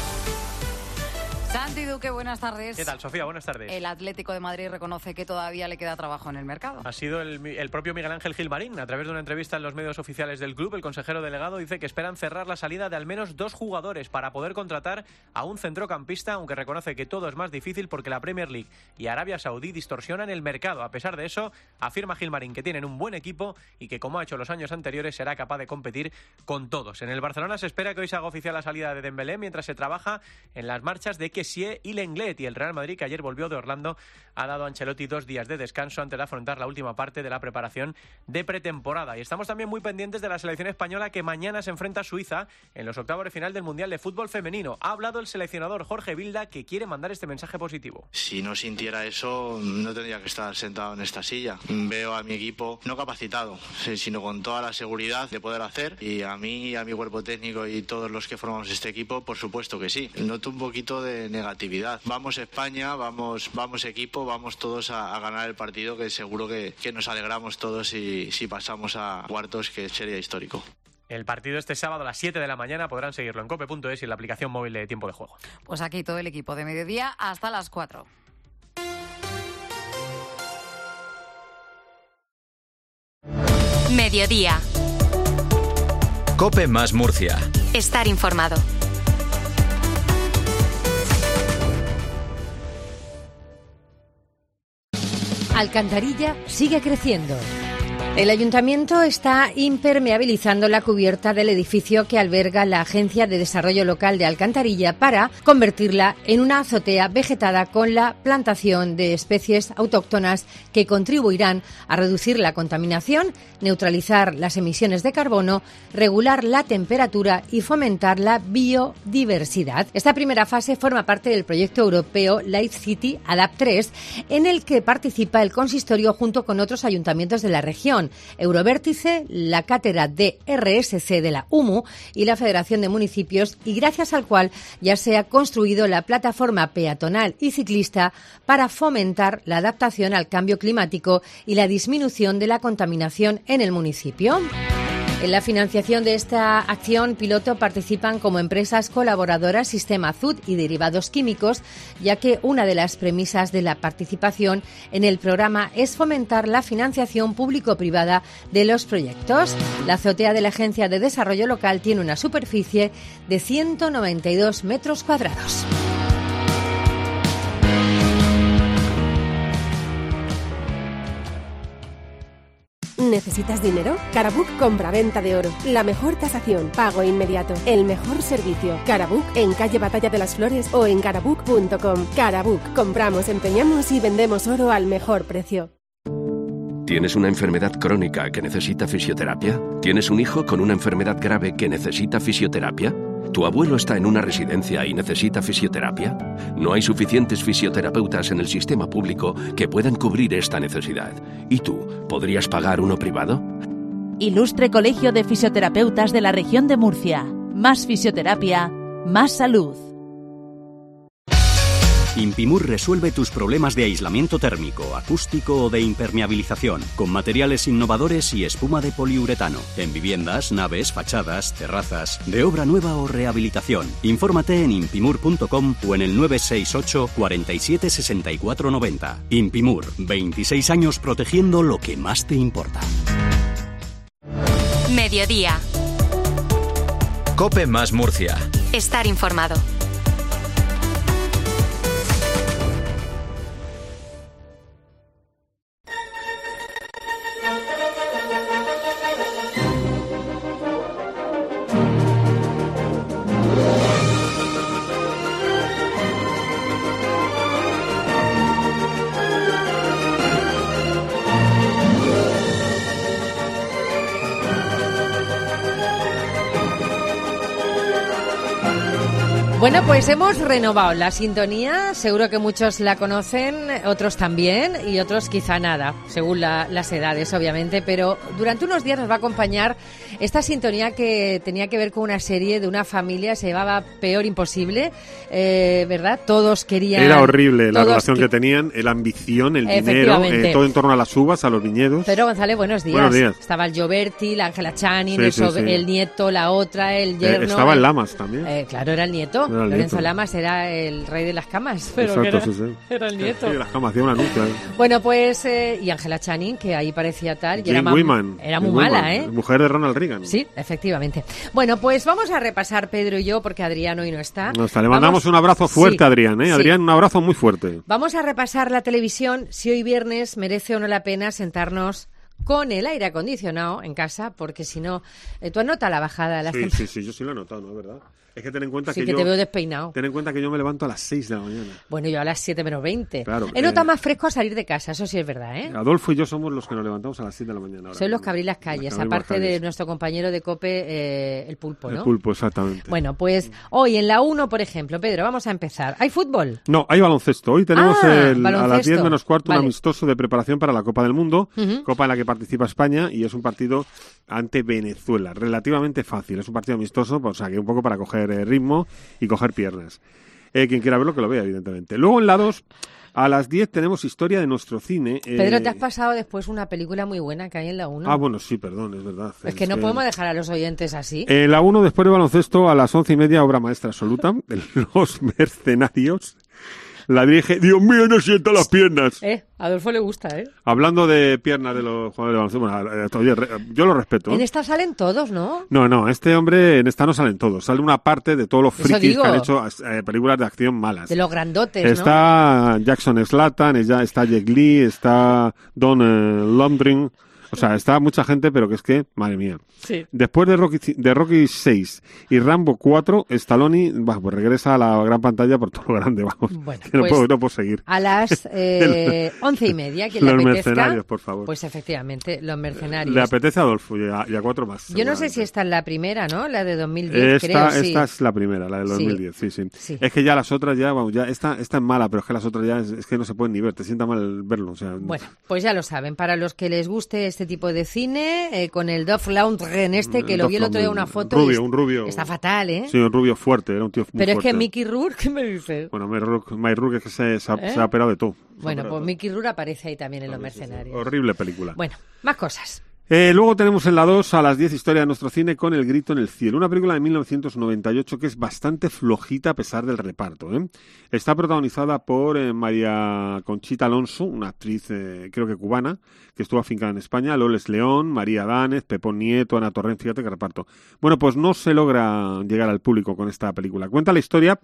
[SPEAKER 1] Santi Duque, buenas tardes.
[SPEAKER 9] ¿Qué tal, Sofía? Buenas tardes.
[SPEAKER 1] El Atlético de Madrid reconoce que todavía le queda trabajo en el mercado.
[SPEAKER 9] Ha sido el propio Miguel Ángel Gilmarín. A través de una entrevista en los medios oficiales del club, el consejero delegado dice que esperan cerrar la salida de al menos 2 jugadores para poder contratar a un centrocampista, aunque reconoce que todo es más difícil porque la Premier League y Arabia Saudí distorsionan el mercado. A pesar de eso, afirma Gilmarín que tienen un buen equipo y que, como ha hecho los años anteriores, será capaz de competir con todos. En el Barcelona se espera que hoy se haga oficial la salida de Dembélé, mientras se trabaja en las marchas de Kessié y Lenglet. Y el Real Madrid, que ayer volvió de Orlando, ha dado a Ancelotti 2 días de descanso antes de afrontar la última parte de la preparación de pretemporada. Y estamos también muy pendientes de la selección española, que mañana se enfrenta a Suiza en los octavos de final del Mundial de Fútbol Femenino. Ha hablado el seleccionador Jorge Vilda, que quiere mandar este mensaje positivo.
[SPEAKER 10] Si no sintiera eso, no tendría que estar sentado en esta silla. Veo a mi equipo no capacitado, sino con toda la seguridad de poder hacer. Y a mí, a mi cuerpo técnico y todos los que formamos este equipo, por supuesto que sí. Noto un poquito de negatividad. Vamos España, vamos equipo, vamos todos a ganar el partido, que seguro que nos alegramos todos si pasamos a cuartos, que sería histórico.
[SPEAKER 9] El partido este sábado a las 7 de la mañana, podrán seguirlo en cope.es y en la aplicación móvil de Tiempo de Juego.
[SPEAKER 1] Pues aquí todo el equipo de mediodía hasta las 4.
[SPEAKER 3] Mediodía.
[SPEAKER 2] Cope más Murcia.
[SPEAKER 3] Estar informado.
[SPEAKER 4] Alcantarilla sigue creciendo. El ayuntamiento está impermeabilizando la cubierta del edificio que alberga la Agencia de Desarrollo Local de Alcantarilla para convertirla en una azotea vegetada con la plantación de especies autóctonas que contribuirán a reducir la contaminación, neutralizar las emisiones de carbono, regular la temperatura y fomentar la biodiversidad. Esta primera fase forma parte del proyecto europeo Life City Adapt 3, en el que participa el consistorio junto con otros ayuntamientos de la región, Eurovértice, la cátedra de RSC de la UMU y la Federación de Municipios, y gracias al cual ya se ha construido la plataforma peatonal y ciclista para fomentar la adaptación al cambio climático y la disminución de la contaminación en el municipio. En la financiación de esta acción piloto participan como empresas colaboradoras Sistema Azud y Derivados Químicos, ya que una de las premisas de la participación en el programa es fomentar la financiación público-privada de los proyectos. La azotea de la Agencia de Desarrollo Local tiene una superficie de 192 metros cuadrados.
[SPEAKER 23] ¿Necesitas dinero? Carabook compra-venta de oro. La mejor tasación, pago inmediato, el mejor servicio. Carabook en calle Batalla de las Flores o en carabook.com. Carabook, compramos, empeñamos y vendemos oro al mejor precio.
[SPEAKER 24] ¿Tienes una enfermedad crónica que necesita fisioterapia? ¿Tienes un hijo con una enfermedad grave que necesita fisioterapia? ¿Tu abuelo está en una residencia y necesita fisioterapia? No hay suficientes fisioterapeutas en el sistema público que puedan cubrir esta necesidad. ¿Y tú, podrías pagar uno privado?
[SPEAKER 25] Ilustre Colegio de Fisioterapeutas de la Región de Murcia. Más fisioterapia, más salud.
[SPEAKER 20] Impimur resuelve tus problemas de aislamiento térmico, acústico o de impermeabilización con materiales innovadores y espuma de poliuretano en viviendas, naves, fachadas, terrazas, de obra nueva o rehabilitación. Infórmate en impimur.com o en el 968 47 64 90. Impimur, 26 años protegiendo lo que más te importa.
[SPEAKER 3] Mediodía.
[SPEAKER 2] Cope más Murcia.
[SPEAKER 3] Estar informado.
[SPEAKER 4] Bueno, pues hemos renovado la sintonía, seguro que muchos la conocen, otros también y otros quizá nada, según las edades obviamente, pero durante unos días nos va a acompañar esta sintonía que tenía que ver con una serie de una familia, se llamaba Peor Imposible, ¿verdad? Todos querían...
[SPEAKER 8] Era horrible la relación que tenían, la ambición, el dinero, todo en torno a las uvas, a los viñedos.
[SPEAKER 4] Pedro González, buenos días.
[SPEAKER 8] Buenos días.
[SPEAKER 4] Estaba el Gioberti, la Ángela Channing,
[SPEAKER 8] Sí.
[SPEAKER 4] el nieto, la otra, el yerno.
[SPEAKER 8] Estaba el Lamas también.
[SPEAKER 4] Claro, era el nieto.
[SPEAKER 8] Era el
[SPEAKER 4] Lorenzo
[SPEAKER 8] nieto.
[SPEAKER 4] Lamas era el rey de las camas, pero
[SPEAKER 8] Exacto,
[SPEAKER 4] era el nieto.
[SPEAKER 8] Sí, las camas, hacía una nuca.
[SPEAKER 4] Bueno, pues, y Ángela Channing, que ahí parecía tal, y era
[SPEAKER 8] Jane Wyman.
[SPEAKER 4] Era muy mala, ¿eh?
[SPEAKER 8] Mujer de Ronald Reagan.
[SPEAKER 4] Sí, efectivamente. Bueno, pues vamos a repasar, Pedro y yo, porque Adrián hoy no está.
[SPEAKER 8] No está. Le mandamos un abrazo fuerte a Adrián, ¿eh?
[SPEAKER 4] Sí.
[SPEAKER 8] Adrián, un abrazo muy fuerte.
[SPEAKER 4] Vamos a repasar la televisión, si hoy viernes merece o no la pena sentarnos con el aire acondicionado en casa, porque si no, tú has notado la bajada de las temperaturas.
[SPEAKER 8] Sí, yo sí lo he notado, ¿no? ¿Es verdad? Es que ten en cuenta
[SPEAKER 4] Sí,
[SPEAKER 8] que
[SPEAKER 4] que
[SPEAKER 8] yo...
[SPEAKER 4] te veo despeinado.
[SPEAKER 8] Ten en cuenta que yo me levanto a las 6 de la mañana.
[SPEAKER 4] Bueno, yo a las 7 menos 20.
[SPEAKER 8] Claro,
[SPEAKER 4] He notado más fresco a salir de casa, eso sí es verdad, ¿eh?
[SPEAKER 8] Adolfo y yo somos los que nos levantamos a las 7 de la mañana.
[SPEAKER 4] Soy los que abrís las calles, aparte de nuestro compañero de COPE, el Pulpo, ¿no?
[SPEAKER 8] El Pulpo, exactamente.
[SPEAKER 4] Bueno, pues hoy en la 1, por ejemplo, Pedro, vamos a empezar. ¿Hay fútbol?
[SPEAKER 8] No, hay baloncesto. Hoy tenemos a las 10 menos cuarto
[SPEAKER 4] vale.
[SPEAKER 8] un amistoso de preparación para la Copa del Mundo,
[SPEAKER 4] Ujú.
[SPEAKER 8] Copa en la que participa España, y es un partido ante Venezuela, relativamente fácil. Es un partido amistoso, o sea, que un poco para coger ritmo y coger piernas. Quien quiera verlo, que lo vea, evidentemente. Luego en la 2, a las 10 tenemos Historia de nuestro cine.
[SPEAKER 4] Pedro, te has pasado después una película muy buena que hay en la 1.
[SPEAKER 8] Ah, bueno, sí, perdón, es verdad.
[SPEAKER 4] Es que no podemos dejar a los oyentes así.
[SPEAKER 8] En la 1, después de baloncesto, a las 11:30, obra maestra absoluta, Los Mercenarios. La dirige, Dios mío, no siento las piernas.
[SPEAKER 4] A Adolfo le gusta, ¿eh?
[SPEAKER 8] Hablando de piernas de los jugadores de baloncesto, bueno, oye, yo lo respeto.
[SPEAKER 4] En esta salen todos, ¿no?
[SPEAKER 8] No, este hombre, en esta no salen todos. Sale una parte de todos los
[SPEAKER 4] Eso
[SPEAKER 8] frikis
[SPEAKER 4] digo.
[SPEAKER 8] que han hecho películas de acción malas.
[SPEAKER 4] De los grandotes, ¿no?
[SPEAKER 8] Está Jackson Slatan, está Jet Li, está Don Londrin. O sea, está mucha gente, pero que es que, madre mía.
[SPEAKER 4] Sí.
[SPEAKER 8] Después de Rocky 6 y Rambo 4, Stallone, pues regresa a la gran pantalla por todo lo grande, vamos.
[SPEAKER 4] Bueno,
[SPEAKER 8] que
[SPEAKER 4] pues,
[SPEAKER 8] no puedo seguir.
[SPEAKER 4] A las 11:30, quien le
[SPEAKER 8] Los
[SPEAKER 4] apetezca.
[SPEAKER 8] Mercenarios, por favor.
[SPEAKER 4] Pues efectivamente, Los Mercenarios.
[SPEAKER 8] Le apetece a Adolfo y a 4 más.
[SPEAKER 4] Yo no sé si esta es la primera, ¿no? La de 2010, sí.
[SPEAKER 8] Esta es la primera, la de 2010, sí. Es que ya las otras esta es mala, pero es que las otras ya es que no se pueden ni ver, te sienta mal verlo. O sea,
[SPEAKER 4] bueno, pues ya lo saben, para los que les guste este tipo de cine, con el Dolph Lundgren que lo vi el otro día una foto.
[SPEAKER 8] Un rubio.
[SPEAKER 4] Está fatal, ¿eh?
[SPEAKER 8] Sí, un rubio fuerte, era un tío muy
[SPEAKER 4] Pero
[SPEAKER 8] fuerte.
[SPEAKER 4] es que Mickey Rourke, ¿qué me dices?
[SPEAKER 8] Bueno, Mike Rourke es que se ha operado de todo.
[SPEAKER 4] Bueno, pues Mickey Rourke aparece ahí también en Los Mercenarios.
[SPEAKER 8] Horrible película.
[SPEAKER 4] Bueno, más cosas.
[SPEAKER 8] Luego tenemos en la 2 a las 10 Historia de nuestro cine con El grito en el cielo, una película de 1998 que es bastante flojita a pesar del reparto. Está protagonizada por María Conchita Alonso, una actriz creo que cubana, que estuvo afincada en España, Loles León, María Danez, Pepón Nieto, Ana Torrent, fíjate qué reparto. Bueno, pues no se logra llegar al público con esta película. Cuenta la historia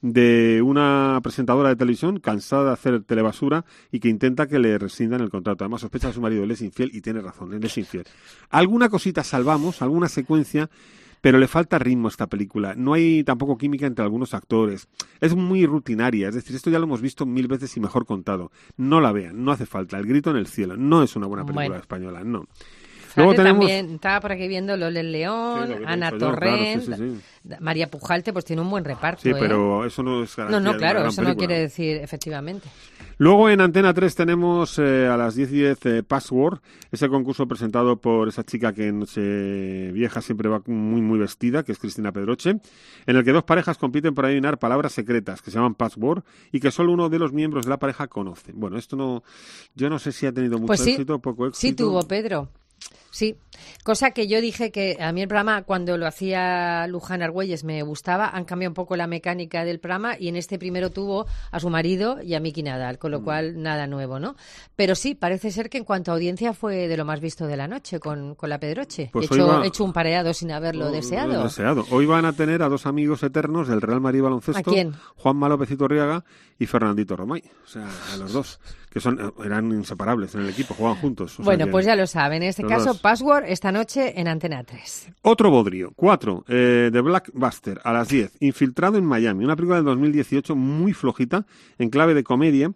[SPEAKER 8] de una presentadora de televisión cansada de hacer telebasura y que intenta que le rescindan el contrato. Además sospecha de su marido, él es infiel y tiene razón, él es infiel. Alguna cosita salvamos, alguna secuencia, pero le falta ritmo a esta película. No hay tampoco química entre algunos actores. Es muy rutinaria, es decir, esto ya lo hemos visto 1000 veces y mejor contado. No la vean, no hace falta. El grito en el cielo no es una buena película española, no.
[SPEAKER 4] Luego también estaba por aquí viendo Loles León, Ana Torrent,
[SPEAKER 8] claro, sí.
[SPEAKER 4] María Pujalte, pues tiene un buen reparto.
[SPEAKER 8] Sí, pero eso no es garantía.
[SPEAKER 4] No, claro,
[SPEAKER 8] de una
[SPEAKER 4] eso
[SPEAKER 8] gran
[SPEAKER 4] no quiere
[SPEAKER 8] película.
[SPEAKER 4] decir efectivamente.
[SPEAKER 8] Luego en Antena 3 tenemos a las 10:10 Password, ese concurso presentado por esa chica que en Nochevieja siempre va muy muy vestida, que es Cristina Pedroche, en el que dos parejas compiten por adivinar palabras secretas que se llaman password y que solo uno de los miembros de la pareja conoce. Bueno, esto no, yo no sé si ha tenido mucho éxito o poco éxito.
[SPEAKER 4] Sí tuvo, Pedro. Sí, cosa que yo dije que a mí el programa cuando lo hacía Luján Argüelles me gustaba, han cambiado un poco la mecánica del programa y en este primero tuvo a su marido y a Miki Nadal, con lo cual nada nuevo, ¿no? Pero sí, parece ser que en cuanto a audiencia fue de lo más visto de la noche con la Pedroche.
[SPEAKER 8] Pues
[SPEAKER 4] he hecho un pareado sin haberlo deseado.
[SPEAKER 8] Hoy van a tener a dos amigos eternos del Real Madrid Baloncesto.
[SPEAKER 4] ¿A quién?
[SPEAKER 8] Juanma López Iturriaga y Fernandito Romay. O sea, a los dos, que eran inseparables en el equipo, jugaban juntos.
[SPEAKER 4] Bueno, pues ya lo saben. En este caso,
[SPEAKER 8] dos.
[SPEAKER 4] Password esta noche en Antena 3.
[SPEAKER 8] Otro bodrio, 4, de Blackbuster, a las 10, Infiltrado en Miami, una película del 2018 muy flojita, en clave de comedia,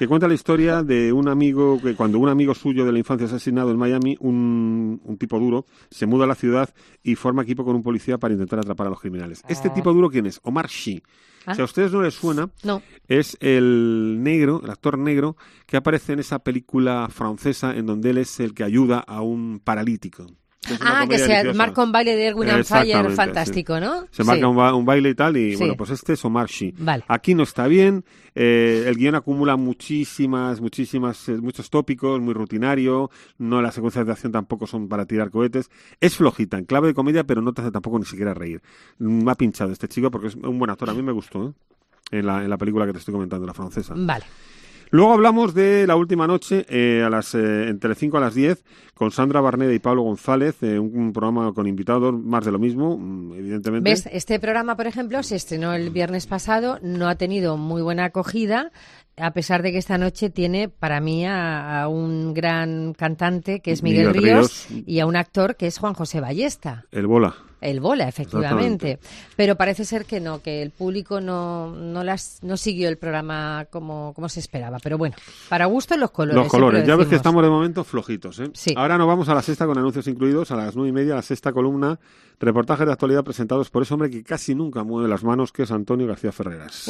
[SPEAKER 8] que cuenta la historia de un amigo que cuando un amigo suyo de la infancia es asesinado en Miami, un tipo duro se muda a la ciudad y forma equipo con un policía para intentar atrapar a los criminales. ¿Este tipo duro quién es? Omar Sy. Si a ustedes no les suena, es el actor negro que aparece en esa película francesa en donde él es el que ayuda a un paralítico.
[SPEAKER 4] Que se marca un baile de Erwin and Fire fantástico,
[SPEAKER 8] sí.
[SPEAKER 4] ¿no?
[SPEAKER 8] Se marca un baile y tal, y bueno, pues este es Omar Sy.
[SPEAKER 4] Vale.
[SPEAKER 8] Aquí no está bien, el guión acumula muchos tópicos, muy rutinario, las secuencias de acción tampoco son para tirar cohetes. Es flojita, en clave de comedia, pero no te hace tampoco ni siquiera reír. Me ha pinchado este chico porque es un buen actor, a mí me gustó, en la película que te estoy comentando, la francesa.
[SPEAKER 4] Vale.
[SPEAKER 8] Luego hablamos de La Última Noche, entre 5 a las 10, con Sandra Barneda y Pablo González, un programa con invitados, más de lo mismo, evidentemente.
[SPEAKER 4] ¿Ves? Este programa, por ejemplo, se estrenó el viernes pasado, no ha tenido muy buena acogida, a pesar de que esta noche tiene, para mí, a un gran cantante, que es Miguel Ríos, y a un actor, que es Juan José Ballesta.
[SPEAKER 8] El Bola.
[SPEAKER 4] El Bola, efectivamente. Pero parece ser que no, que el público no siguió el programa como se esperaba. Pero bueno, para gusto los colores.
[SPEAKER 8] Los colores. Ya ves que estamos de momento flojitos, ¿eh?
[SPEAKER 4] Sí.
[SPEAKER 8] Ahora nos vamos a la sexta con anuncios incluidos, a las 9:30, la sexta columna, reportajes de actualidad presentados por ese hombre que casi nunca mueve las manos, que es Antonio García Ferreras.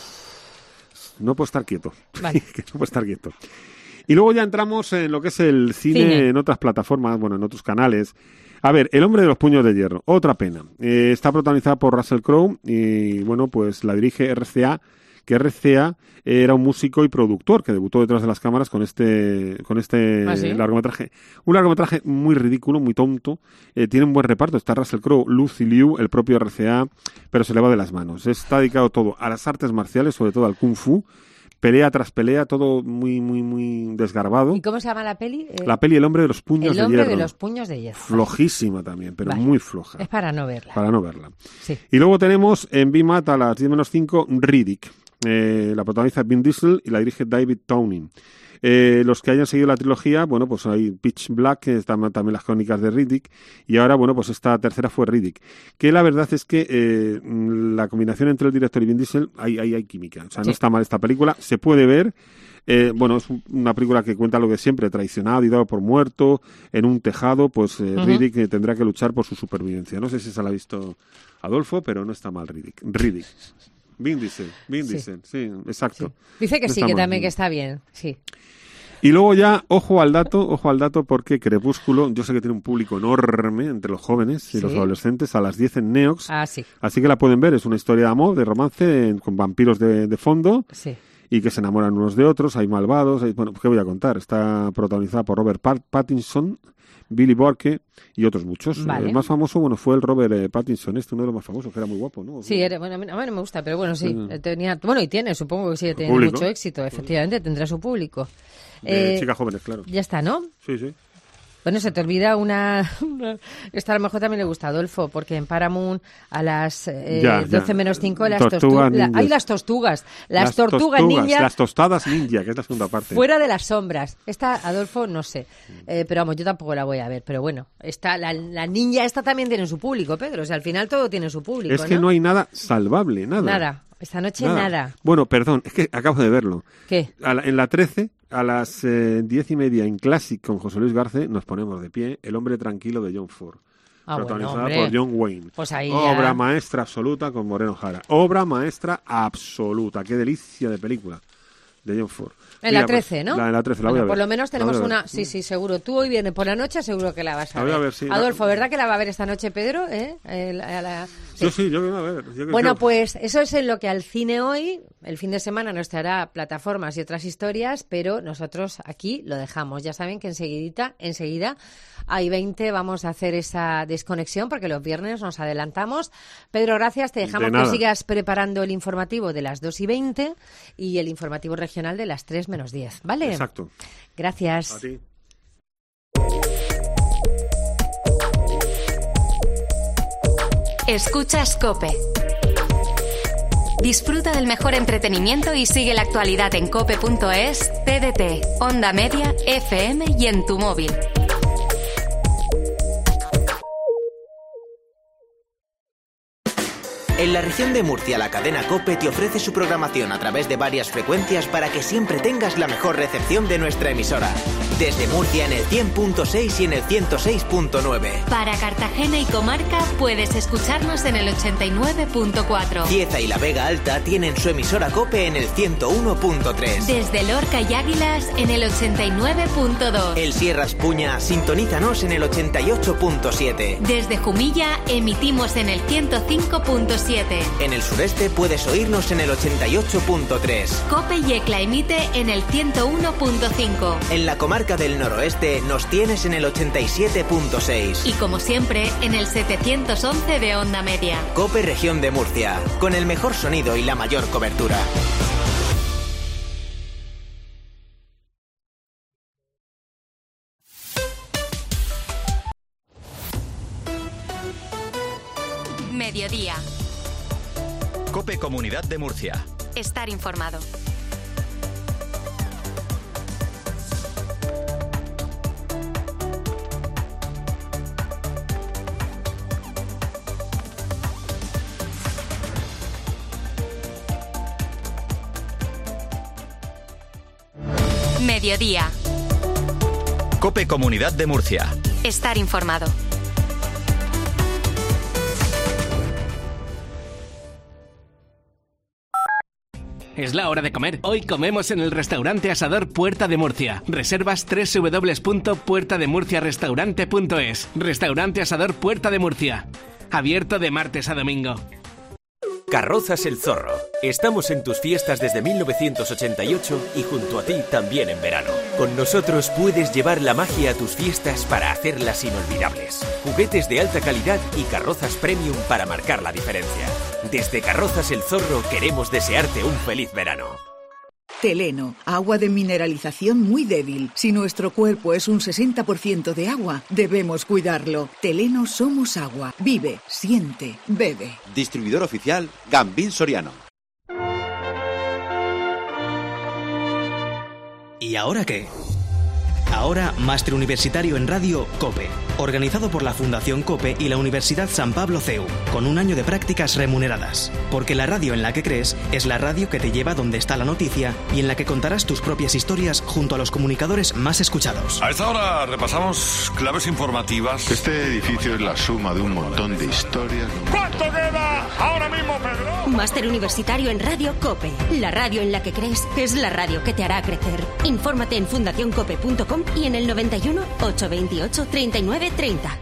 [SPEAKER 8] No puede estar quieto.
[SPEAKER 4] Vale.
[SPEAKER 8] No puede estar quieto. Y luego ya entramos en lo que es el cine en otras plataformas, en otros canales. A ver, El hombre de los puños de hierro, otra pena. Está protagonizada por Russell Crowe y, pues la dirige RCA, que RCA era un músico y productor que debutó detrás de las cámaras con este
[SPEAKER 4] ¿sí?
[SPEAKER 8] largometraje. Un largometraje muy ridículo, muy tonto. Tiene un buen reparto. Está Russell Crowe, Lucy Liu, el propio RCA, pero se le va de las manos. Está dedicado todo a las artes marciales, sobre todo al Kung Fu. Pelea tras pelea, todo muy, muy, muy desgarbado.
[SPEAKER 4] ¿Y cómo se llama la peli?
[SPEAKER 8] La peli El hombre de los puños de hierro.
[SPEAKER 4] El hombre de los puños de hierro.
[SPEAKER 8] Flojísima también, pero muy floja.
[SPEAKER 4] Es para no verla.
[SPEAKER 8] Para no verla.
[SPEAKER 4] Sí.
[SPEAKER 8] Y luego tenemos en BMAT a las 10:05 Riddick. La protagoniza Vin Diesel y la dirige David Towning. Los que hayan seguido la trilogía, pues hay Pitch Black, que están también las crónicas de Riddick, y ahora, pues esta tercera fue Riddick. Que la verdad es que la combinación entre el director y Vin Diesel, hay química. O sea, no está mal esta película, se puede ver. Es una película que cuenta lo de siempre, traicionado y dado por muerto, en un tejado, Riddick tendrá que luchar por su supervivencia. No sé si se la ha visto Adolfo, pero no está mal Riddick. Vin Diesel, sí, exacto.
[SPEAKER 4] Sí. Dice que sí, que también que está bien, sí.
[SPEAKER 8] Y luego ya, ojo al dato, porque Crepúsculo, yo sé que tiene un público enorme entre los jóvenes y los adolescentes, a las 10 en Neox.
[SPEAKER 4] Sí.
[SPEAKER 8] Así que la pueden ver, es una historia de amor, de romance, con vampiros de fondo.
[SPEAKER 4] Sí.
[SPEAKER 8] Y que se enamoran unos de otros, hay malvados, ¿qué voy a contar? Está protagonizada por Robert Pattinson, Billy Burke y otros muchos.
[SPEAKER 4] Vale.
[SPEAKER 8] El más famoso, fue el Robert Pattinson, uno de los más famosos, que era muy guapo, ¿no?
[SPEAKER 4] Sí, a mí no me gusta, pero sí, tenía, y tiene, supongo que sí, tiene mucho éxito, efectivamente, tendrá su público.
[SPEAKER 8] Chicas jóvenes, claro.
[SPEAKER 4] Ya está, ¿no?
[SPEAKER 8] Sí.
[SPEAKER 4] Bueno, se te olvida esta a lo mejor también le gusta a Adolfo, porque en Paramount a las 12:05 las tortugas. Las tortugas. Las tortugas ninja.
[SPEAKER 8] Las tostadas ninja, que es la segunda parte.
[SPEAKER 4] Fuera de las sombras. Esta, Adolfo, no sé. Pero yo tampoco la voy a ver. Pero bueno, la ninja esta también tiene su público, Pedro. O sea, al final todo tiene su público,
[SPEAKER 8] Es que no hay nada salvable, nada.
[SPEAKER 4] Nada. Esta noche nada.
[SPEAKER 8] Bueno, perdón, es que acabo de verlo.
[SPEAKER 4] ¿Qué?
[SPEAKER 8] En la 13, a las 10:30 en Classic con José Luis Garce, nos ponemos de pie El hombre tranquilo de John Ford. Protagonizada por John Wayne.
[SPEAKER 4] Pues ahí
[SPEAKER 8] obra maestra absoluta con Moreno Jara. Obra maestra absoluta. Qué delicia de película de John Ford.
[SPEAKER 4] En la 13, ¿no?
[SPEAKER 8] En la 13, la voy a ver.
[SPEAKER 4] Por lo menos tenemos una... Sí, seguro. Tú hoy vienes por la noche, seguro que la vas a ver.
[SPEAKER 8] La voy a ver, sí.
[SPEAKER 4] Adolfo, ¿verdad que la va a ver esta noche, Pedro?
[SPEAKER 8] Sí, yo voy a ver.
[SPEAKER 4] Bueno, pues eso es en lo que al cine hoy. El fin de semana nos traerá plataformas y otras historias, pero nosotros aquí lo dejamos. Ya saben que enseguida hay 20, vamos a hacer esa desconexión porque los viernes nos adelantamos. Pedro, gracias. Te dejamos que sigas preparando el informativo de las 2:20 y el informativo regional de las 3:10, ¿vale?
[SPEAKER 8] Exacto.
[SPEAKER 4] Gracias.
[SPEAKER 8] A ti.
[SPEAKER 3] Escuchas COPE. Disfruta del mejor entretenimiento y sigue la actualidad en cope.es, TDT, Onda Media, FM y en tu móvil.
[SPEAKER 11] En la región de Murcia, la cadena COPE te ofrece su programación a través de varias frecuencias para que siempre tengas la mejor recepción de nuestra emisora. Desde Murcia en el 100.6 y en el 106.9.
[SPEAKER 3] Para Cartagena y comarca puedes escucharnos en el 89.4.
[SPEAKER 11] Cieza y la Vega Alta tienen su emisora COPE en el 101.3.
[SPEAKER 3] Desde Lorca y Águilas en el 89.2.
[SPEAKER 11] El Sierra Espuña, sintonízanos en el 88.7.
[SPEAKER 3] Desde Jumilla emitimos en el 105.7.
[SPEAKER 11] En el sureste puedes oírnos en el 88.3.
[SPEAKER 3] COPE y ECLA emite en el 101.5.
[SPEAKER 11] En la comarca del noroeste nos tienes en el 87.6.
[SPEAKER 3] Y como siempre, en el 711 de onda media.
[SPEAKER 11] COPE Región de Murcia, con el mejor sonido y la mayor cobertura.
[SPEAKER 3] Mediodía.
[SPEAKER 2] COPE Comunidad de Murcia.
[SPEAKER 3] Estar informado. Mediodía.
[SPEAKER 2] COPE Comunidad de Murcia.
[SPEAKER 3] Estar informado.
[SPEAKER 12] Es la hora de comer. Hoy comemos en el restaurante Asador Puerta de Murcia. Reservas www.puertademurciarestaurante.es. Restaurante Asador Puerta de Murcia. Abierto de martes a domingo.
[SPEAKER 13] Carrozas El Zorro. Estamos en tus fiestas desde 1988 y junto a ti también en verano. Con nosotros puedes llevar la magia a tus fiestas para hacerlas inolvidables. Juguetes de alta calidad y carrozas premium para marcar la diferencia. Desde Carrozas El Zorro queremos desearte un feliz verano.
[SPEAKER 17] Teleno, agua de mineralización muy débil. Si nuestro cuerpo es un 60% de agua, debemos cuidarlo. Teleno somos agua. Vive, siente, bebe.
[SPEAKER 18] Distribuidor oficial Gambín Soriano.
[SPEAKER 14] ¿Y ahora qué? Ahora, Máster Universitario en Radio COPE, organizado por la Fundación COPE y la Universidad San Pablo CEU, con un año de prácticas remuneradas. Porque la radio en la que crees es la radio que te lleva donde está la noticia y en la que contarás tus propias historias junto a los comunicadores más escuchados.
[SPEAKER 15] A esta hora repasamos claves informativas.
[SPEAKER 26] Este edificio es la suma de un montón de historias.
[SPEAKER 15] ¿Cuánto queda ahora mismo, Pedro?
[SPEAKER 27] Máster Universitario en Radio COPE. La radio en la que crees es la radio que te hará crecer. Infórmate en fundacioncope.com y en el 91 828 39 30.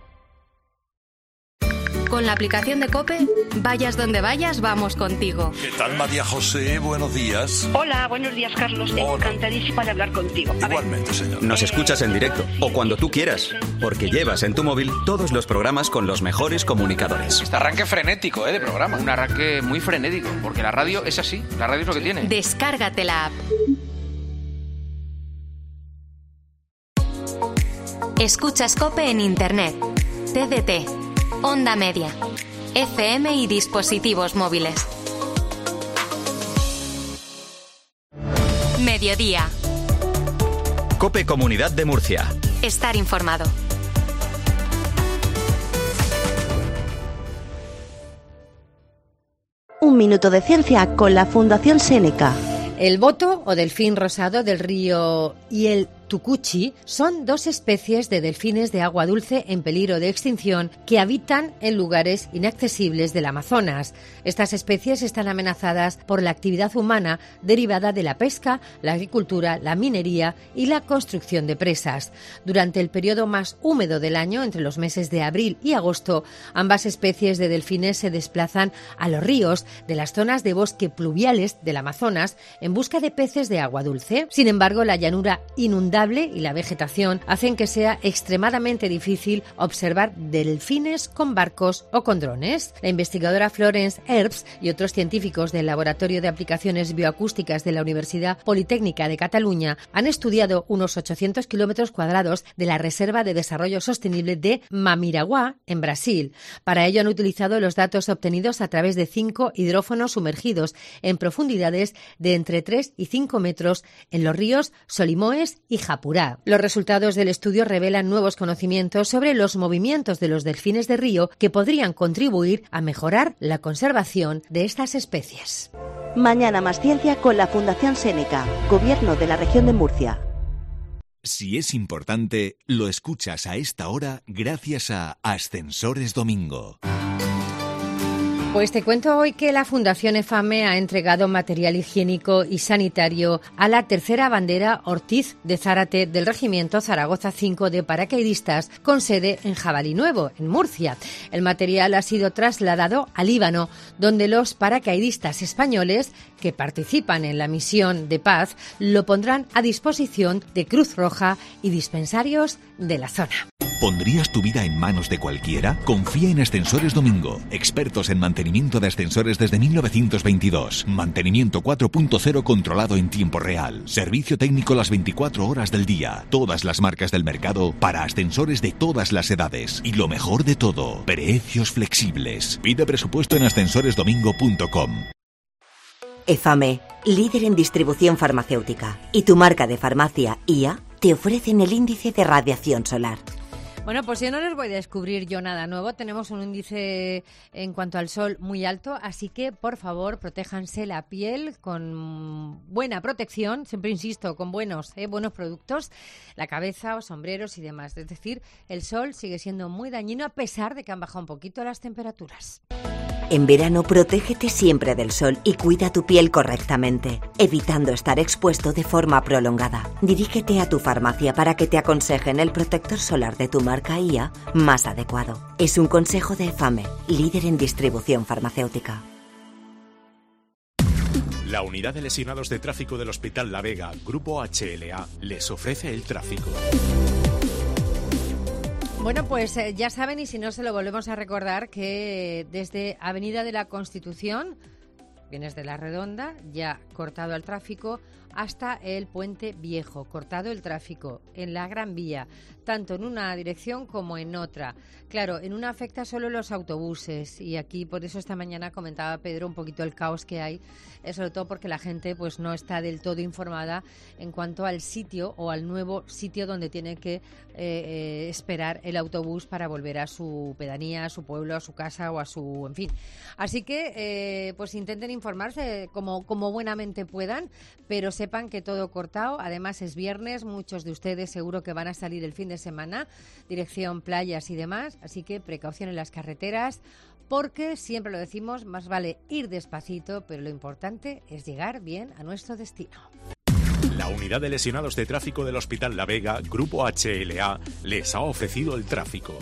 [SPEAKER 3] Con la aplicación de COPE, vayas donde vayas, vamos contigo.
[SPEAKER 15] ¿Qué tal, María José? Buenos días.
[SPEAKER 28] Hola, buenos días, Carlos. Encantadísima de hablar contigo.
[SPEAKER 15] Igualmente, señor.
[SPEAKER 2] Nos escuchas en directo o cuando tú quieras, porque llevas en tu móvil todos los programas con los mejores comunicadores.
[SPEAKER 29] Este arranque frenético, de programa. Un arranque muy frenético, porque la radio es así. La radio es lo que tiene.
[SPEAKER 3] Descárgate la app. Escuchas COPE en Internet, TDT, Onda Media, FM y dispositivos móviles. Mediodía.
[SPEAKER 2] COPE Comunidad de Murcia.
[SPEAKER 3] Estar informado.
[SPEAKER 6] Un minuto de ciencia con la Fundación Séneca.
[SPEAKER 4] El boto o delfín rosado del río y el tucuchi son dos especies de delfines de agua dulce en peligro de extinción que habitan en lugares inaccesibles del Amazonas. Estas especies están amenazadas por la actividad humana derivada de la pesca, la agricultura, la minería y la construcción de presas. Durante el periodo más húmedo del año, entre los meses de abril y agosto, ambas especies de delfines se desplazan a los ríos de las zonas de bosque pluviales del Amazonas en busca de peces de agua dulce. Sin embargo, la llanura inundable y la vegetación hacen que sea extremadamente difícil observar delfines con barcos o con drones. La investigadora Florence Herbst y otros científicos del Laboratorio de Aplicaciones Bioacústicas de la Universidad Politécnica de Cataluña han estudiado unos 800 kilómetros cuadrados de la Reserva de Desarrollo Sostenible de Mamiraguá, en Brasil. Para ello han utilizado los datos obtenidos a través de 5 hidrófonos sumergidos en profundidades de entre 3 y 5 metros en los ríos Solimoes y Japurá. Los resultados del estudio revelan nuevos conocimientos sobre los movimientos de los delfines de río que podrían contribuir a mejorar la conservación de estas especies.
[SPEAKER 1] Mañana más ciencia con la Fundación Séneca, Gobierno de la Región de Murcia.
[SPEAKER 5] Si es importante, lo escuchas a esta hora gracias a Ascensores Domingo.
[SPEAKER 4] Pues te cuento hoy que la Fundación EFAME ha entregado material higiénico y sanitario a la tercera bandera Ortiz de Zárate del Regimiento Zaragoza 5 de paracaidistas con sede en Jabalí Nuevo, en Murcia. El material ha sido trasladado a Líbano, donde los paracaidistas españoles que participan en la misión de paz lo pondrán a disposición de Cruz Roja y dispensarios de la zona.
[SPEAKER 5] ¿Pondrías tu vida en manos de cualquiera? Confía en Ascensores Domingo, expertos en mantenimiento de ascensores desde 1922. Mantenimiento 4.0 controlado en tiempo real. Servicio técnico las 24 horas del día. Todas las marcas del mercado para ascensores de todas las edades. Y lo mejor de todo, precios flexibles. Pide presupuesto en ascensoresdomingo.com.
[SPEAKER 7] EFAME, líder en distribución farmacéutica. Y tu marca de farmacia, IA, te ofrecen el índice de radiación solar.
[SPEAKER 4] Bueno, pues yo no les voy a descubrir yo nada nuevo. Tenemos un índice en cuanto al sol muy alto, así que, por favor, protéjanse la piel con buena protección, siempre insisto, con buenos productos, la cabeza o sombreros y demás. Es decir, el sol sigue siendo muy dañino a pesar de que han bajado un poquito las temperaturas.
[SPEAKER 7] En verano, protégete siempre del sol y cuida tu piel correctamente, evitando estar expuesto de forma prolongada. Dirígete a tu farmacia para que te aconsejen el protector solar de tu marca IA más adecuado. Es un consejo de EFAME, líder en distribución farmacéutica.
[SPEAKER 9] La Unidad de Lesionados de Tráfico del Hospital La Vega, Grupo HLA, les ofrece el tráfico.
[SPEAKER 4] Bueno, pues ya saben, y si no se lo volvemos a recordar, que desde Avenida de la Constitución, vienes de la Redonda, ya cortado el tráfico, hasta el Puente Viejo, cortado el tráfico en la Gran Vía, tanto en una dirección como en otra. Claro, en una afecta solo los autobuses, y aquí por eso esta mañana comentaba Pedro un poquito el caos que hay, sobre todo porque la gente pues no está del todo informada en cuanto al sitio o al nuevo sitio donde tiene que esperar el autobús para volver a su pedanía, a su pueblo, a su casa o a su... en fin. Así que pues intenten informarse como buenamente puedan, pero sepan que todo cortado. Además es viernes, muchos de ustedes seguro que van a salir el fin de semana, dirección playas y demás, así que precaución en las carreteras, porque siempre lo decimos, más vale ir despacito, pero lo importante es llegar bien a nuestro destino.
[SPEAKER 9] La Unidad de Lesionados de Tráfico del Hospital La Vega, Grupo HLA, les ha ofrecido el tráfico.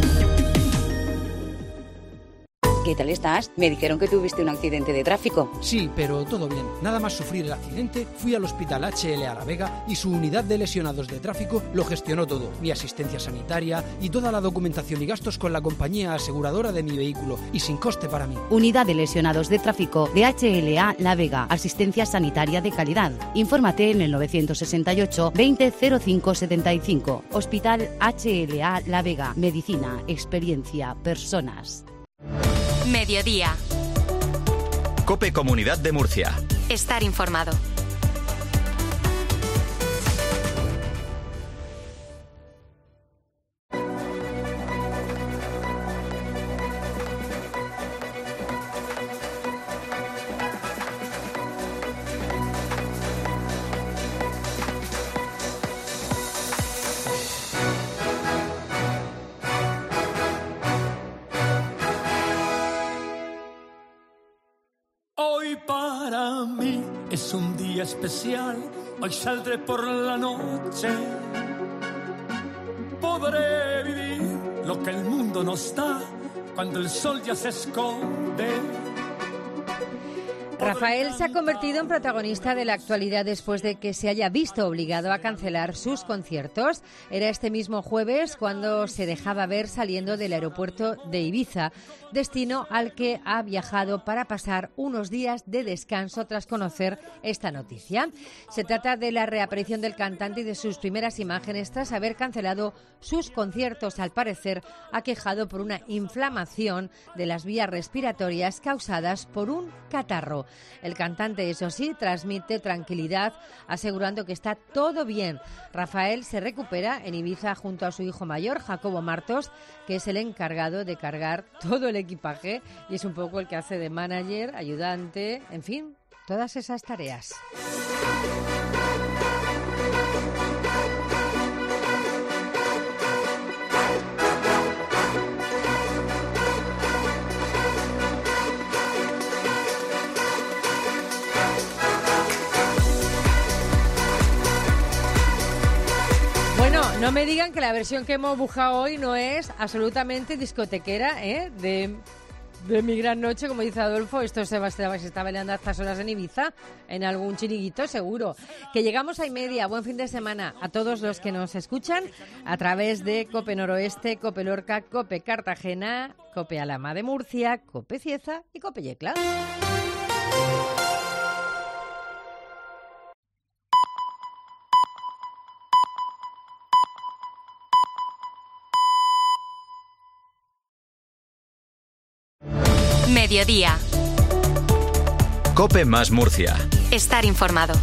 [SPEAKER 10] ¿Qué tal estás? Me dijeron que tuviste un accidente de tráfico.
[SPEAKER 16] Sí, pero todo bien. Nada más sufrir el accidente, fui al Hospital HLA La Vega y su unidad de lesionados de tráfico lo gestionó todo. Mi asistencia sanitaria y toda la documentación y gastos con la compañía aseguradora de mi vehículo y sin coste para mí.
[SPEAKER 25] Unidad de lesionados de tráfico de HLA La Vega. Asistencia sanitaria de calidad. Infórmate en el 968 20 05 75. Hospital HLA La Vega. Medicina, experiencia, personas.
[SPEAKER 3] Mediodía.
[SPEAKER 2] COPE Comunidad de Murcia.
[SPEAKER 3] Estar informado.
[SPEAKER 19] Hoy para mí es un día especial, hoy saldré por la noche, podré vivir lo que el mundo nos da cuando el sol ya se esconde.
[SPEAKER 4] Rafael se ha convertido en protagonista de la actualidad después de que se haya visto obligado a cancelar sus conciertos. Era este mismo jueves cuando se dejaba ver saliendo del aeropuerto de Ibiza, destino al que ha viajado para pasar unos días de descanso tras conocer esta noticia. Se trata de la reaparición del cantante y de sus primeras imágenes tras haber cancelado sus conciertos, al parecer aquejado por una inflamación de las vías respiratorias causadas por un catarro. todo. El cantante, eso sí, transmite tranquilidad, asegurando que está todo bien. Rafael se recupera en Ibiza junto a su hijo mayor, Jacobo Martos, que es el encargado de cargar todo el equipaje y es un poco el que hace de manager, ayudante, en fin, todas esas tareas. No me digan que la versión que hemos buscado hoy no es absolutamente discotequera, de mi gran noche, como dice Adolfo. Esto se está bailando a estas horas en Ibiza, en algún chiringuito seguro. Que llegamos a 1:30, buen fin de semana a todos los que nos escuchan a través de COPE Noroeste, COPE Lorca, COPE Cartagena, COPE Alhama de Murcia, COPE Cieza y COPE Yecla.
[SPEAKER 3] Mediodía.
[SPEAKER 2] COPE más Murcia.
[SPEAKER 3] Estar informado.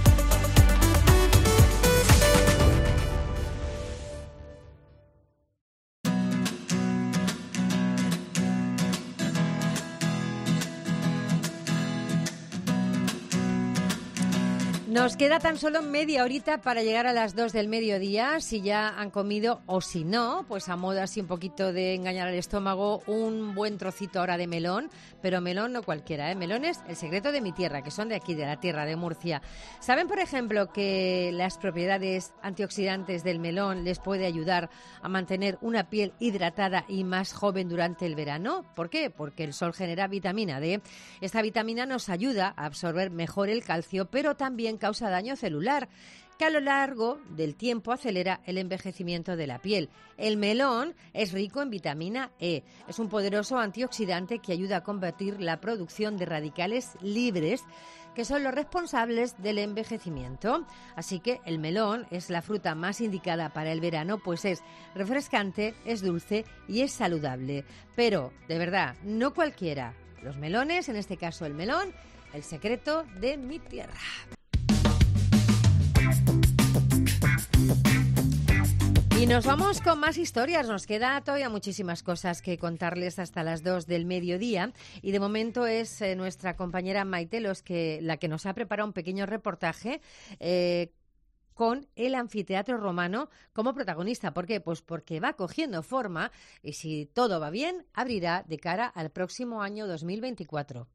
[SPEAKER 4] Nos queda tan solo media horita para llegar a las 2 del mediodía. Si ya han comido o si no, pues a modo así un poquito de engañar al estómago, un buen trocito ahora de melón, pero melón no cualquiera, Melones, el secreto de mi tierra, que son de aquí, de la tierra de Murcia. ¿Saben, por ejemplo, que las propiedades antioxidantes del melón les puede ayudar a mantener una piel hidratada y más joven durante el verano? ¿Por qué? Porque el sol genera vitamina D. Esta vitamina nos ayuda a absorber mejor el calcio, pero también causa daño celular, que a lo largo del tiempo acelera el envejecimiento de la piel. El melón es rico en vitamina E. Es un poderoso antioxidante que ayuda a combatir la producción de radicales libres, que son los responsables del envejecimiento. Así que el melón es la fruta más indicada para el verano, pues es refrescante, es dulce y es saludable. Pero, de verdad, no cualquiera. Los melones, en este caso el melón, el secreto de mi tierra. Y nos vamos con más historias. Nos queda todavía muchísimas cosas que contarles hasta las 2 del mediodía. Y de momento es nuestra compañera Maite la que nos ha preparado un pequeño reportaje con el anfiteatro romano como protagonista. ¿Por qué? Pues porque va cogiendo forma y si todo va bien, abrirá de cara al próximo año 2024.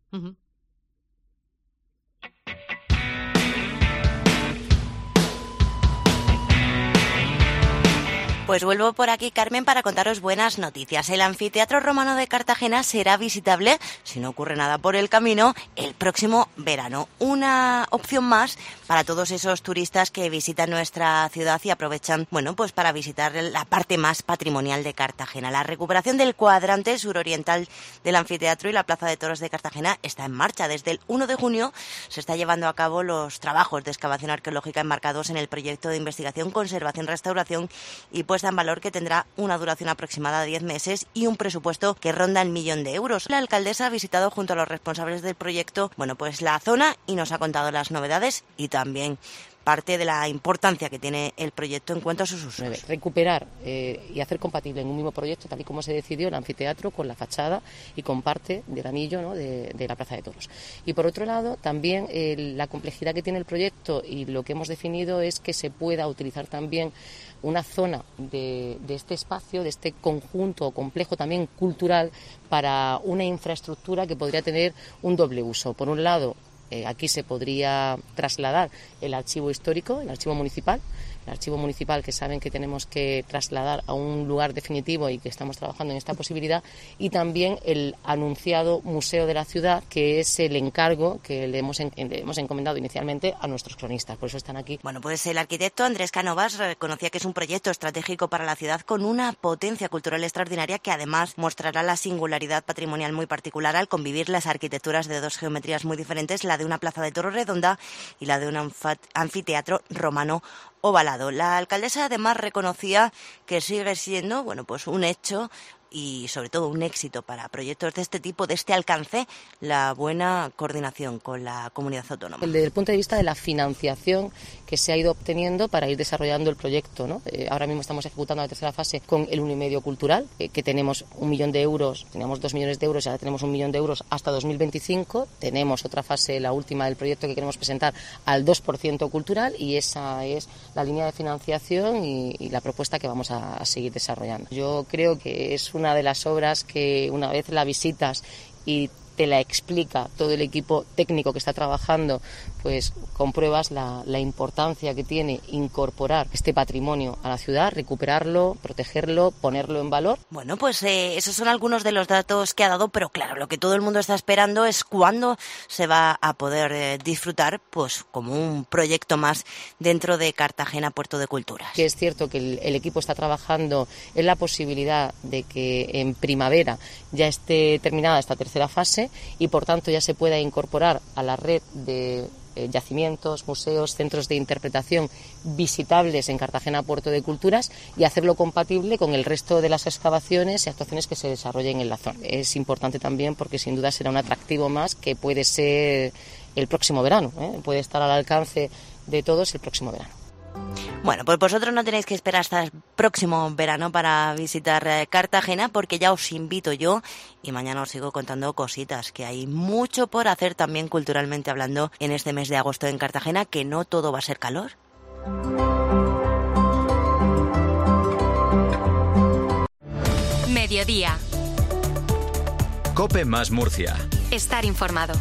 [SPEAKER 6] Pues vuelvo por aquí, Carmen, para contaros buenas noticias. El Anfiteatro Romano de Cartagena será visitable, si no ocurre nada por el camino, el próximo verano. Una opción más para todos esos turistas que visitan nuestra ciudad y aprovechan, pues para visitar la parte más patrimonial de Cartagena. La recuperación del cuadrante suroriental del anfiteatro y la Plaza de Toros de Cartagena está en marcha. Desde el 1 de junio se está llevando a cabo los trabajos de excavación arqueológica enmarcados en el proyecto de investigación, conservación, restauración y puesta en valor, que tendrá una duración aproximada de 10 meses y un presupuesto que ronda el 1.000.000 de euros. La alcaldesa ha visitado junto a los responsables del proyecto, pues la zona y nos ha contado las novedades y también parte de la importancia que tiene el proyecto en cuanto a sus usos.
[SPEAKER 8] Recuperar y hacer compatible en un mismo proyecto, tal y como se decidió, el anfiteatro con la fachada y con parte del anillo, ¿no?, de la Plaza de Toros. Y por otro lado, también la complejidad que tiene el proyecto y lo que hemos definido es que se pueda utilizar también una zona de este espacio, de este conjunto o complejo también cultural, para una infraestructura que podría tener un doble uso. Por un lado, aquí se podría trasladar el archivo histórico, el archivo municipal, que saben que tenemos que trasladar a un lugar definitivo y que estamos trabajando en esta posibilidad, y también el anunciado Museo de la Ciudad, que es el encargo que le hemos encomendado inicialmente a nuestros cronistas, por eso están aquí.
[SPEAKER 6] Pues el arquitecto Andrés Cánovas reconocía que es un proyecto estratégico para la ciudad con una potencia cultural extraordinaria, que además mostrará la singularidad patrimonial muy particular al convivir las arquitecturas de dos geometrías muy diferentes, la de una plaza de toros redonda y la de un anfiteatro romano ovalado. La alcaldesa además reconocía que sigue siendo un hecho y sobre todo un éxito para proyectos de este tipo, de este alcance, la buena coordinación con la comunidad autónoma.
[SPEAKER 8] Desde el punto de vista de la financiación que se ha ido obteniendo para ir desarrollando el proyecto, ¿no? Ahora mismo estamos ejecutando la tercera fase con el 1,5 cultural, que tenemos 1 millón de euros, teníamos 2 millones de euros y ahora tenemos 1 millón de euros hasta 2025. Tenemos otra fase, la última del proyecto, que queremos presentar al 2% cultural, y esa es la línea de financiación y la propuesta que vamos a seguir desarrollando. Yo creo que es una de las obras que una vez la visitas y te la explica todo el equipo técnico que está trabajando, pues compruebas la importancia que tiene incorporar este patrimonio a la ciudad, recuperarlo, protegerlo, ponerlo en valor.
[SPEAKER 6] Bueno, pues esos son algunos de los datos que ha dado, pero claro, lo que todo el mundo está esperando es cuándo se va a poder disfrutar, pues como un proyecto más dentro de Cartagena Puerto de Culturas.
[SPEAKER 8] Que es cierto que el equipo está trabajando en la posibilidad de que en primavera ya esté terminada esta tercera fase y por tanto ya se pueda incorporar a la red de yacimientos, museos, centros de interpretación visitables en Cartagena Puerto de Culturas y hacerlo compatible con el resto de las excavaciones y actuaciones que se desarrollen en la zona. Es importante también porque sin duda será un atractivo más que puede ser el próximo verano, puede estar al alcance de todos el próximo verano.
[SPEAKER 6] Bueno, pues vosotros no tenéis que esperar hasta el próximo verano para visitar Cartagena, porque ya os invito yo y mañana os sigo contando cositas, que hay mucho por hacer también culturalmente hablando en este mes de agosto en Cartagena, que no todo va a ser calor.
[SPEAKER 3] Mediodía.
[SPEAKER 2] COPE más Murcia.
[SPEAKER 3] Estar informado.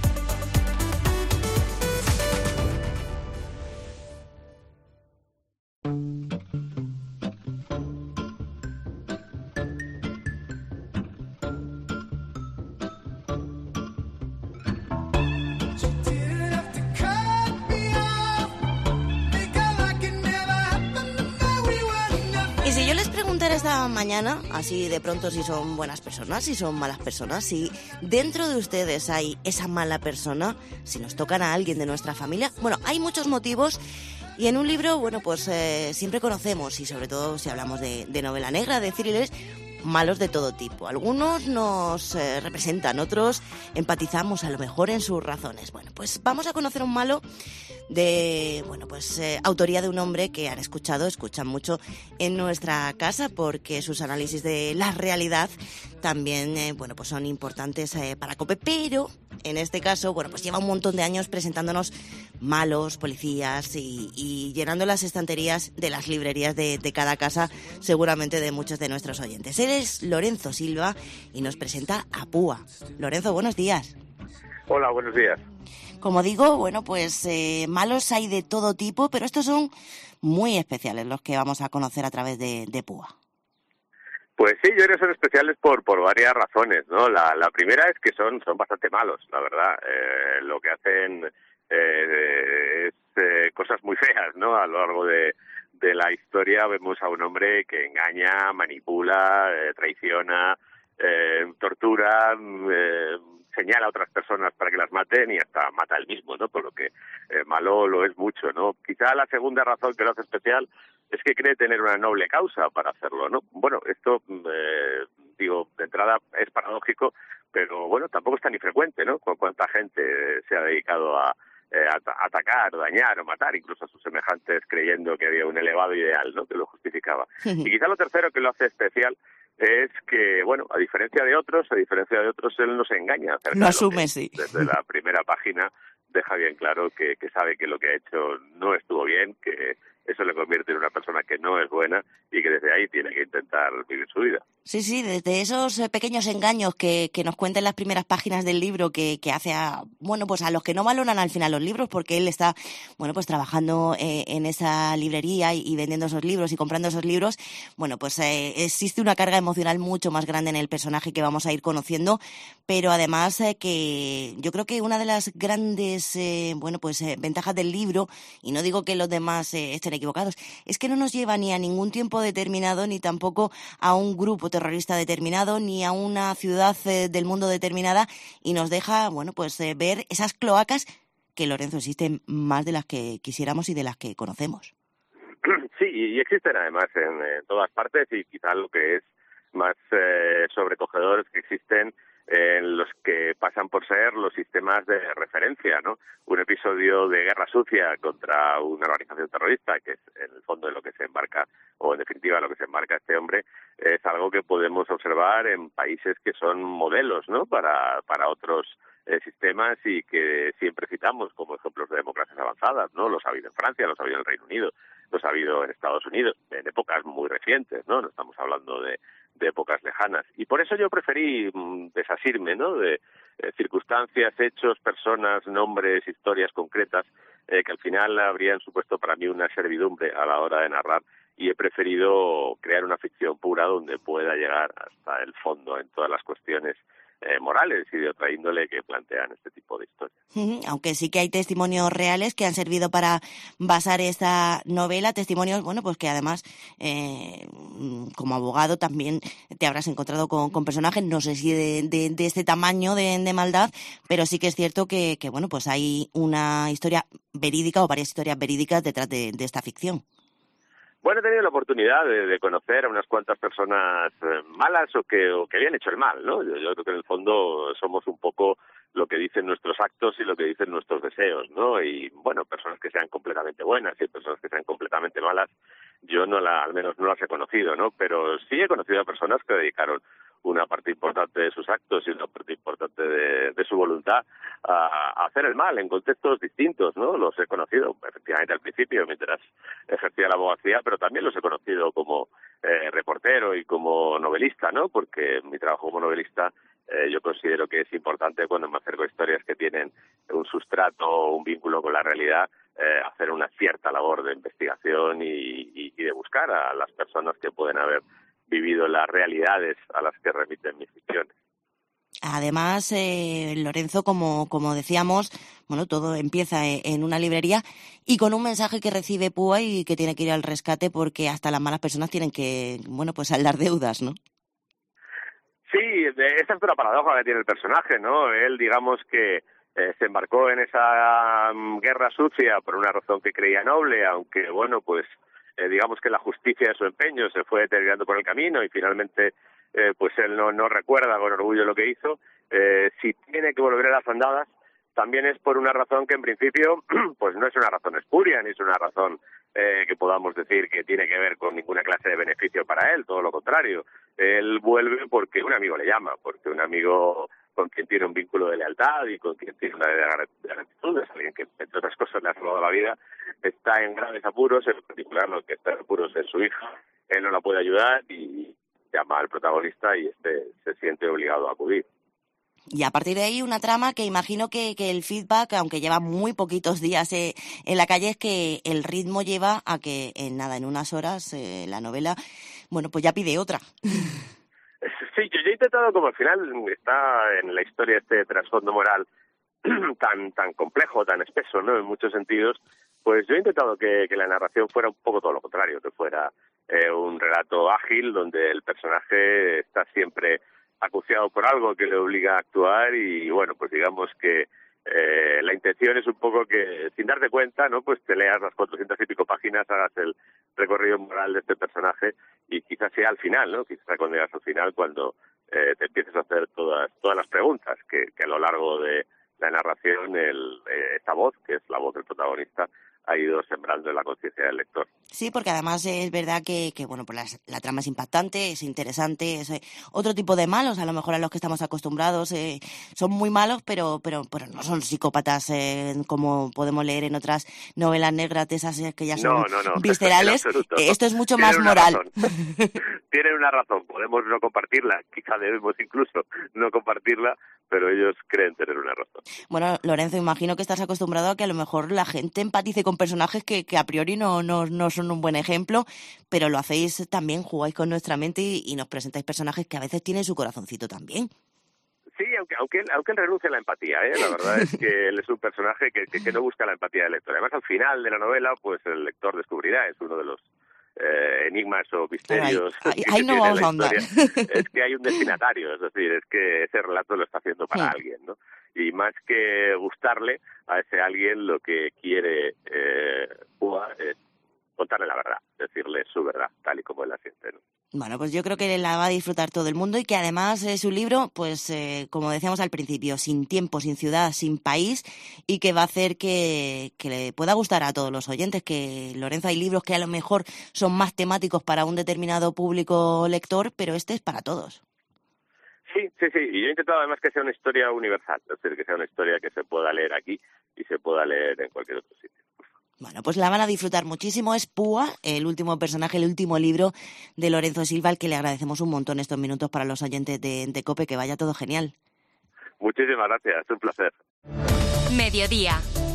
[SPEAKER 6] Y si yo les preguntara esta mañana, así de pronto, si son buenas personas, si son malas personas, si dentro de ustedes hay esa mala persona, si nos tocan a alguien de nuestra familia, bueno, hay muchos motivos. Y en un libro, bueno, pues siempre conocemos, y sobre todo si hablamos de novela negra, de thrillers, malos de todo tipo. Algunos nos representan, otros empatizamos a lo mejor en sus razones. Bueno, pues vamos a conocer un malo de, bueno, pues autoría de un hombre que escuchan mucho en nuestra casa, porque sus análisis de la realidad también, bueno, pues son importantes para COPE, pero en este caso, bueno, pues lleva un montón de años presentándonos malos, policías y llenando las estanterías de las librerías de cada casa, seguramente de muchos de nuestros oyentes. Él es Lorenzo Silva y nos presenta a Púa. Lorenzo, buenos días.
[SPEAKER 11] Hola, buenos días.
[SPEAKER 6] Como digo, bueno, pues malos hay de todo tipo, pero estos son muy especiales los que vamos a conocer a través de Púa.
[SPEAKER 11] Pues sí, yo creo que son especiales por varias razones, ¿no? La primera es que son bastante malos, la verdad. Lo que hacen es cosas muy feas, ¿no? A lo largo de la historia vemos a un hombre que engaña, manipula, traiciona, tortura, señala a otras personas para que las maten y hasta mata él mismo, ¿no? Por lo que malo lo es mucho, ¿no? Quizá la segunda razón que lo hace especial es que cree tener una noble causa para hacerlo, ¿no? Bueno, esto, digo, de entrada es paradójico, pero bueno, tampoco es tan infrecuente, ¿no? Cuánta gente se ha dedicado a atacar, dañar o matar incluso a sus semejantes creyendo que había un elevado ideal, ¿no? Que lo justificaba. Y quizá lo tercero que lo hace especial es que, bueno, a diferencia de otros, él no se engaña.
[SPEAKER 6] Lo asume, sí.
[SPEAKER 11] Desde la primera página deja bien claro que sabe que lo que ha hecho no estuvo bien, que eso le convierte en una persona que no es buena y que desde ahí tiene que intentar vivir su vida.
[SPEAKER 6] Sí, desde esos pequeños engaños que nos cuenta en las primeras páginas del libro que hace a, bueno, pues a los que no valoran al final los libros, porque él está, bueno, pues trabajando en esa librería y vendiendo esos libros y comprando esos libros. Bueno, pues existe una carga emocional mucho más grande en el personaje que vamos a ir conociendo, pero además que yo creo que una de las grandes, ventajas del libro, y no digo que los demás estén equivocados, es que no nos lleva ni a ningún tiempo determinado, ni tampoco a un grupo terrorista determinado, ni a una ciudad del mundo determinada, y nos deja, bueno, pues ver esas cloacas que, Lorenzo, existen más de las que quisiéramos y de las que conocemos.
[SPEAKER 11] Sí, y existen además en todas partes, y quizás lo que es más sobrecogedores que existen en los que pasan por ser los sistemas de referencia, ¿no? Un episodio de guerra sucia contra una organización terrorista, que es en el fondo en lo que se embarca, o en definitiva en lo que se embarca este hombre, es algo que podemos observar en países que son modelos, ¿no? Para otros sistemas y que siempre citamos como ejemplos de democracias avanzadas, ¿no? Los ha habido en Francia, los ha habido en el Reino Unido, los ha habido en Estados Unidos, en épocas muy recientes, ¿no? No estamos hablando de épocas lejanas. Y por eso yo preferí desasirme, ¿no? De circunstancias, hechos, personas, nombres, historias concretas que al final habrían supuesto para mí una servidumbre a la hora de narrar, y he preferido crear una ficción pura donde pueda llegar hasta el fondo en todas las cuestiones morales y de otra índole que plantean este tipo de historias.
[SPEAKER 6] Aunque sí que hay testimonios reales que han servido para basar esta novela, testimonios, bueno, pues que además como abogado también te habrás encontrado con personajes, no sé si de este tamaño de maldad, pero sí que es cierto que bueno, pues hay una historia verídica o varias historias verídicas detrás de esta ficción.
[SPEAKER 11] Bueno, he tenido la oportunidad de conocer a unas cuantas personas malas o que habían hecho el mal, ¿no? Yo creo que en el fondo somos un poco lo que dicen nuestros actos y lo que dicen nuestros deseos, ¿no? Y, bueno, personas que sean completamente buenas y personas que sean completamente malas, yo al menos no las he conocido, ¿no? Pero sí he conocido a personas que dedicaron una parte importante de sus actos y una parte importante de su voluntad a hacer el mal en contextos distintos, ¿no? Los he conocido efectivamente al principio mientras ejercía la abogacía, pero también los he conocido como reportero y como novelista, ¿no? Porque mi trabajo como novelista yo considero que es importante cuando me acerco a historias que tienen un sustrato o un vínculo con la realidad, hacer una cierta labor de investigación y de buscar a las personas que pueden haber vivido las realidades a las que remiten mis ficciones.
[SPEAKER 6] Además, Lorenzo, como decíamos, bueno, todo empieza en una librería y con un mensaje que recibe Púa y que tiene que ir al rescate porque hasta las malas personas tienen que, bueno, pues saldar deudas, ¿no?
[SPEAKER 11] Sí, esa es una paradoja que tiene el personaje, ¿no? Él, digamos que se embarcó en esa guerra sucia por una razón que creía noble, aunque, bueno, pues digamos que la justicia de su empeño se fue deteriorando por el camino y finalmente pues él no recuerda con orgullo lo que hizo. Si tiene que volver a las andadas, también es por una razón que en principio pues no es una razón espuria, ni es una razón que podamos decir que tiene que ver con ninguna clase de beneficio para él, todo lo contrario. Él vuelve porque un amigo le llama, porque un amigo con quien tiene un vínculo de lealtad y con quien tiene una de gratitud, es alguien que, entre otras cosas, le ha salvado la vida, está en graves apuros, en particular lo que está en apuros es su hija, él no la puede ayudar y llama al protagonista y se siente obligado a acudir.
[SPEAKER 6] Y a partir de ahí una trama que imagino que el feedback, aunque lleva muy poquitos días en la calle, es que el ritmo lleva a que en unas horas la novela, bueno, pues ya pide otra.
[SPEAKER 11] Sí, yo he intentado, como al final está en la historia este trasfondo moral tan complejo, tan espeso, ¿no? En muchos sentidos, pues yo he intentado que la narración fuera un poco todo lo contrario, que fuera un relato ágil donde el personaje está siempre acuciado por algo que le obliga a actuar y, bueno, pues digamos que la intención es un poco que, sin darte cuenta, ¿no? Pues te leas las 400 y pico páginas, hagas el recorrido moral de este personaje y quizás sea al final, ¿no? Quizás cuando llegas al final, cuando te empieces a hacer todas las preguntas que a lo largo de la narración esta voz, que es la voz del protagonista, ha ido sembrando en la conciencia del lector.
[SPEAKER 6] Sí, porque además es verdad que bueno, pues la trama es impactante, es interesante, es otro tipo de malos, a lo mejor a los que estamos acostumbrados, son muy malos, pero no son psicópatas como podemos leer en otras novelas negras de esas que ya son viscerales. Esto es mucho más moral.
[SPEAKER 11] Tienen una razón, podemos no compartirla, quizá debemos incluso no compartirla, pero ellos creen tener una razón.
[SPEAKER 6] Bueno, Lorenzo, imagino que estás acostumbrado a que a lo mejor la gente empatice con personajes que a priori no son un buen ejemplo, pero lo hacéis también, jugáis con nuestra mente y nos presentáis personajes que a veces tienen su corazoncito también.
[SPEAKER 11] Sí, aunque él renuncia a la empatía, la verdad es que él es un personaje que no busca la empatía del lector. Además, al final de la novela, pues el lector descubrirá, es uno de los enigmas o misterios
[SPEAKER 6] ahí no vamos a ahondar.
[SPEAKER 11] Es que hay un destinatario, es decir, es que ese relato lo está haciendo para alguien, ¿no? Y más que gustarle a ese alguien, lo que quiere Púa es contarle la verdad, decirle su verdad, tal y como él la siente, ¿no?
[SPEAKER 6] Bueno, pues yo creo que la va a disfrutar todo el mundo y que además es un libro, pues como decíamos al principio, sin tiempo, sin ciudad, sin país, y que va a hacer que le pueda gustar a todos los oyentes, que Lorenzo, hay libros que a lo mejor son más temáticos para un determinado público lector, pero este es para todos.
[SPEAKER 11] Sí, y yo he intentado además que sea una historia universal, es decir, que sea una historia que se pueda leer aquí y se pueda leer en cualquier otro sitio.
[SPEAKER 6] Bueno, pues la van a disfrutar muchísimo. Es Púa, el último personaje, el último libro de Lorenzo Silva, al que le agradecemos un montón estos minutos para los oyentes de COPE. Que vaya todo genial.
[SPEAKER 11] Muchísimas gracias, un placer.
[SPEAKER 3] Mediodía.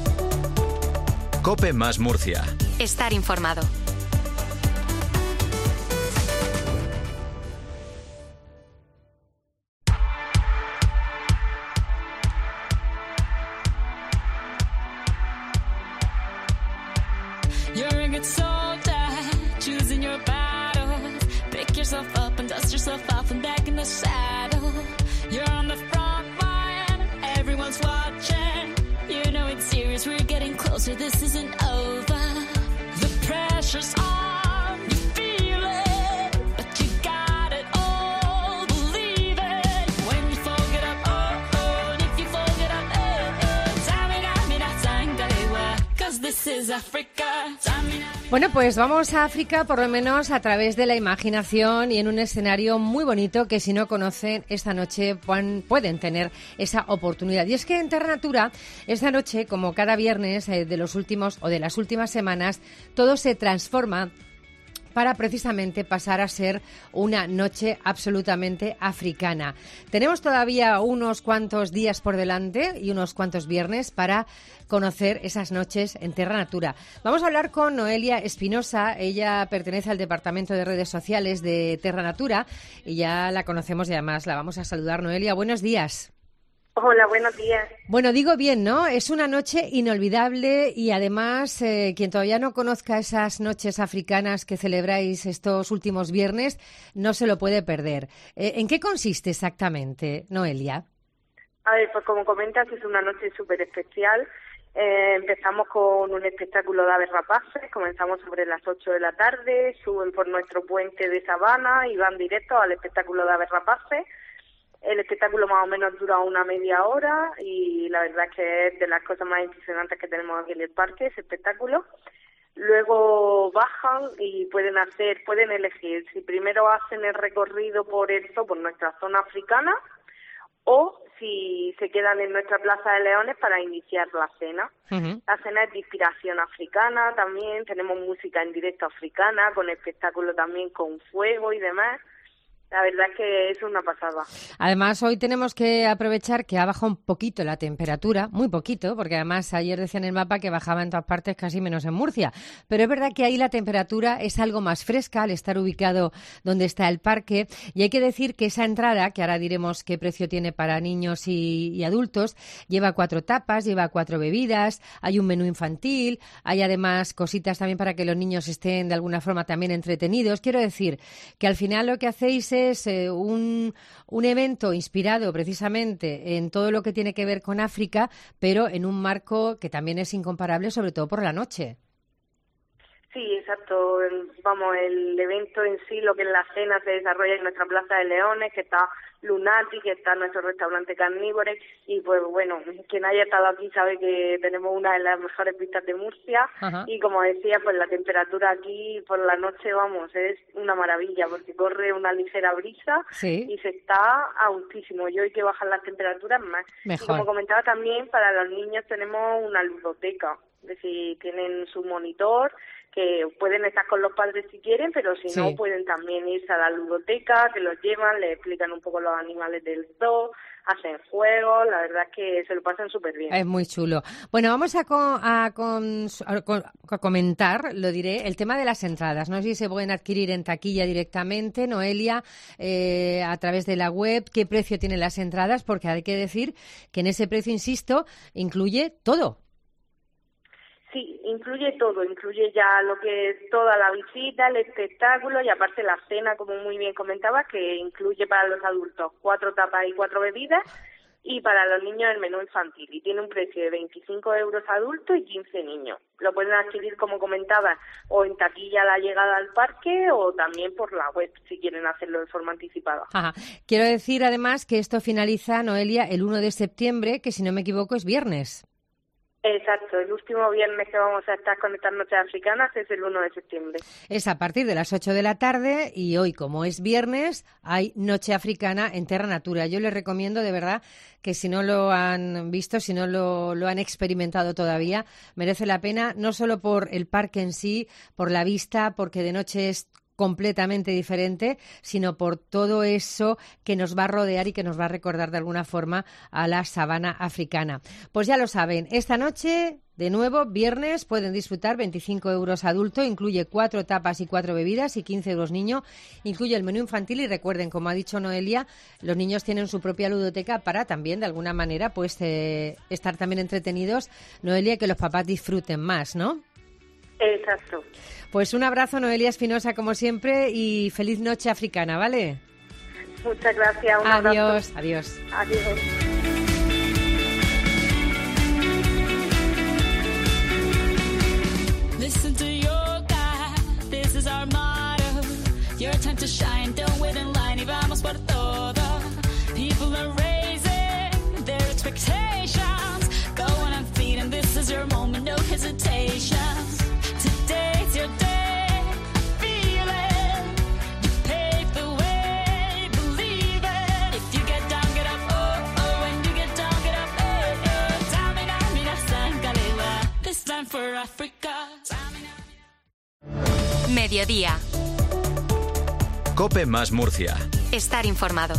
[SPEAKER 2] COPE más Murcia.
[SPEAKER 3] Estar informado.
[SPEAKER 12] You're a good soldier, choosing your battles. Pick yourself up and dust yourself off and back in the saddle. You're on the front line, everyone's watching. You know it's serious, we're getting closer, this isn't over. The pressure's on, you feel it, but you got it all, believe it. When you fold it up, and if you fold it up, cause this is Africa.
[SPEAKER 4] Bueno, pues vamos a África, por lo menos a través de la imaginación y en un escenario muy bonito que si no conocen esta noche pueden tener esa oportunidad. Y es que en Terra Natura, esta noche, como cada viernes de las últimas semanas, todo se transforma para precisamente pasar a ser una noche absolutamente africana. Tenemos todavía unos cuantos días por delante y unos cuantos viernes para conocer esas noches en Terra Natura. Vamos a hablar con Noelia Espinosa. Ella pertenece al departamento de redes sociales de Terra Natura y ya la conocemos y además la vamos a saludar. Noelia, buenos días.
[SPEAKER 13] Hola, buenos días.
[SPEAKER 4] Bueno, digo bien, ¿no? Es una noche inolvidable y además quien todavía no conozca esas noches africanas que celebráis estos últimos viernes no se lo puede perder. ¿En qué consiste exactamente, Noelia?
[SPEAKER 13] A ver, pues como comentas, es una noche súper especial. Empezamos con un espectáculo de aves rapaces, comenzamos sobre las 8 de la tarde, suben por nuestro puente de Sabana y van directo al espectáculo de aves rapaces. El espectáculo más o menos dura una media hora y la verdad es que es de las cosas más impresionantes que tenemos aquí en el parque, ese espectáculo. Luego bajan y pueden elegir si primero hacen el recorrido por nuestra zona africana o si se quedan en nuestra Plaza de Leones para iniciar la cena. Uh-huh. La cena es de inspiración africana también, tenemos música en directo africana, con espectáculo también con fuego y demás. La verdad es que es una pasada.
[SPEAKER 4] Además, hoy tenemos que aprovechar que ha bajado un poquito la temperatura, muy poquito, porque además ayer decía en el mapa que bajaba en todas partes, casi menos en Murcia. Pero es verdad que ahí la temperatura es algo más fresca al estar ubicado donde está el parque. Y hay que decir que esa entrada, que ahora diremos qué precio tiene para niños y adultos, lleva 4 tapas, lleva 4 bebidas, hay un menú infantil, hay además cositas también para que los niños estén de alguna forma también entretenidos. Quiero decir que al final lo que hacéis es un evento inspirado precisamente en todo lo que tiene que ver con África, pero en un marco que también es incomparable, sobre todo por la noche.
[SPEAKER 13] Sí, exacto. Vamos, el evento en sí, lo que es la cena, se desarrolla en nuestra Plaza de Leones, que está Lunati, que está nuestro restaurante Carnívore, y pues bueno, quien haya estado aquí sabe que tenemos una de las mejores vistas de Murcia. Ajá. Y como decía, pues la temperatura aquí por la noche, vamos, es una maravilla, porque corre una ligera brisa. Sí. Y se está a gustísimo. Y hoy que bajan las temperaturas más. Mejor. Y como comentaba también, para los niños tenemos una ludoteca, es decir, tienen su monitor, que pueden estar con los padres si quieren, pero si no, pueden también irse a la ludoteca, que los llevan, les explican un poco los animales del zoo, hacen juegos, la verdad es que se lo pasan súper bien.
[SPEAKER 4] Es muy chulo. Bueno, vamos a comentar, lo diré, el tema de las entradas. No sé si se pueden adquirir en taquilla directamente, Noelia, a través de la web, qué precio tienen las entradas, porque hay que decir que en ese precio, insisto, incluye todo.
[SPEAKER 13] Sí, incluye todo, incluye ya lo que es toda la visita, el espectáculo y aparte la cena, como muy bien comentabas, que incluye para los adultos 4 tapas y 4 bebidas y para los niños el menú infantil, y tiene un precio de 25 euros adultos y 15 niños. Lo pueden adquirir, como comentaba, o en taquilla a la llegada al parque o también por la web si quieren hacerlo de forma anticipada.
[SPEAKER 4] Ajá. Quiero decir además que esto finaliza, Noelia, el 1 de septiembre, que si no me equivoco es viernes.
[SPEAKER 13] Exacto, el último viernes que vamos a estar con estas noches africanas es el 1 de septiembre.
[SPEAKER 4] Es a partir de las 8 de la tarde y hoy, como es viernes, hay Noche Africana en Terra Natura. Yo les recomiendo de verdad que si no lo han visto, si no lo han experimentado todavía, merece la pena, no solo por el parque en sí, por la vista, porque de noche es completamente diferente, sino por todo eso que nos va a rodear y que nos va a recordar de alguna forma a la sabana africana. Pues ya lo saben, esta noche, de nuevo, viernes, pueden disfrutar 25 euros adulto, incluye 4 tapas y 4 bebidas y 15 euros niño, incluye el menú infantil y recuerden, como ha dicho Noelia, los niños tienen su propia ludoteca para también, de alguna manera, pues estar también entretenidos, Noelia, y que los papás disfruten más, ¿no?
[SPEAKER 13] Exacto.
[SPEAKER 4] Pues un abrazo, Noelia Espinosa, como siempre, y feliz noche africana, ¿vale?
[SPEAKER 13] Muchas gracias. Un abrazo.
[SPEAKER 4] Adiós.
[SPEAKER 13] Adiós.
[SPEAKER 12] Listen to your God, this is our motto. Your time to shine, don't wait in line y vamos por todo. People are raising their expectations. Go on and feed and this is your moment, no hesitation. Today's your day, feel it. You pave the way, believe it. If you get down, get up, oh, oh. When you get down, get up, eh, eh. Tamina, mina, sangalewa. This time for Africa.
[SPEAKER 3] Mediodía.
[SPEAKER 2] COPE más Murcia.
[SPEAKER 3] Estar informado.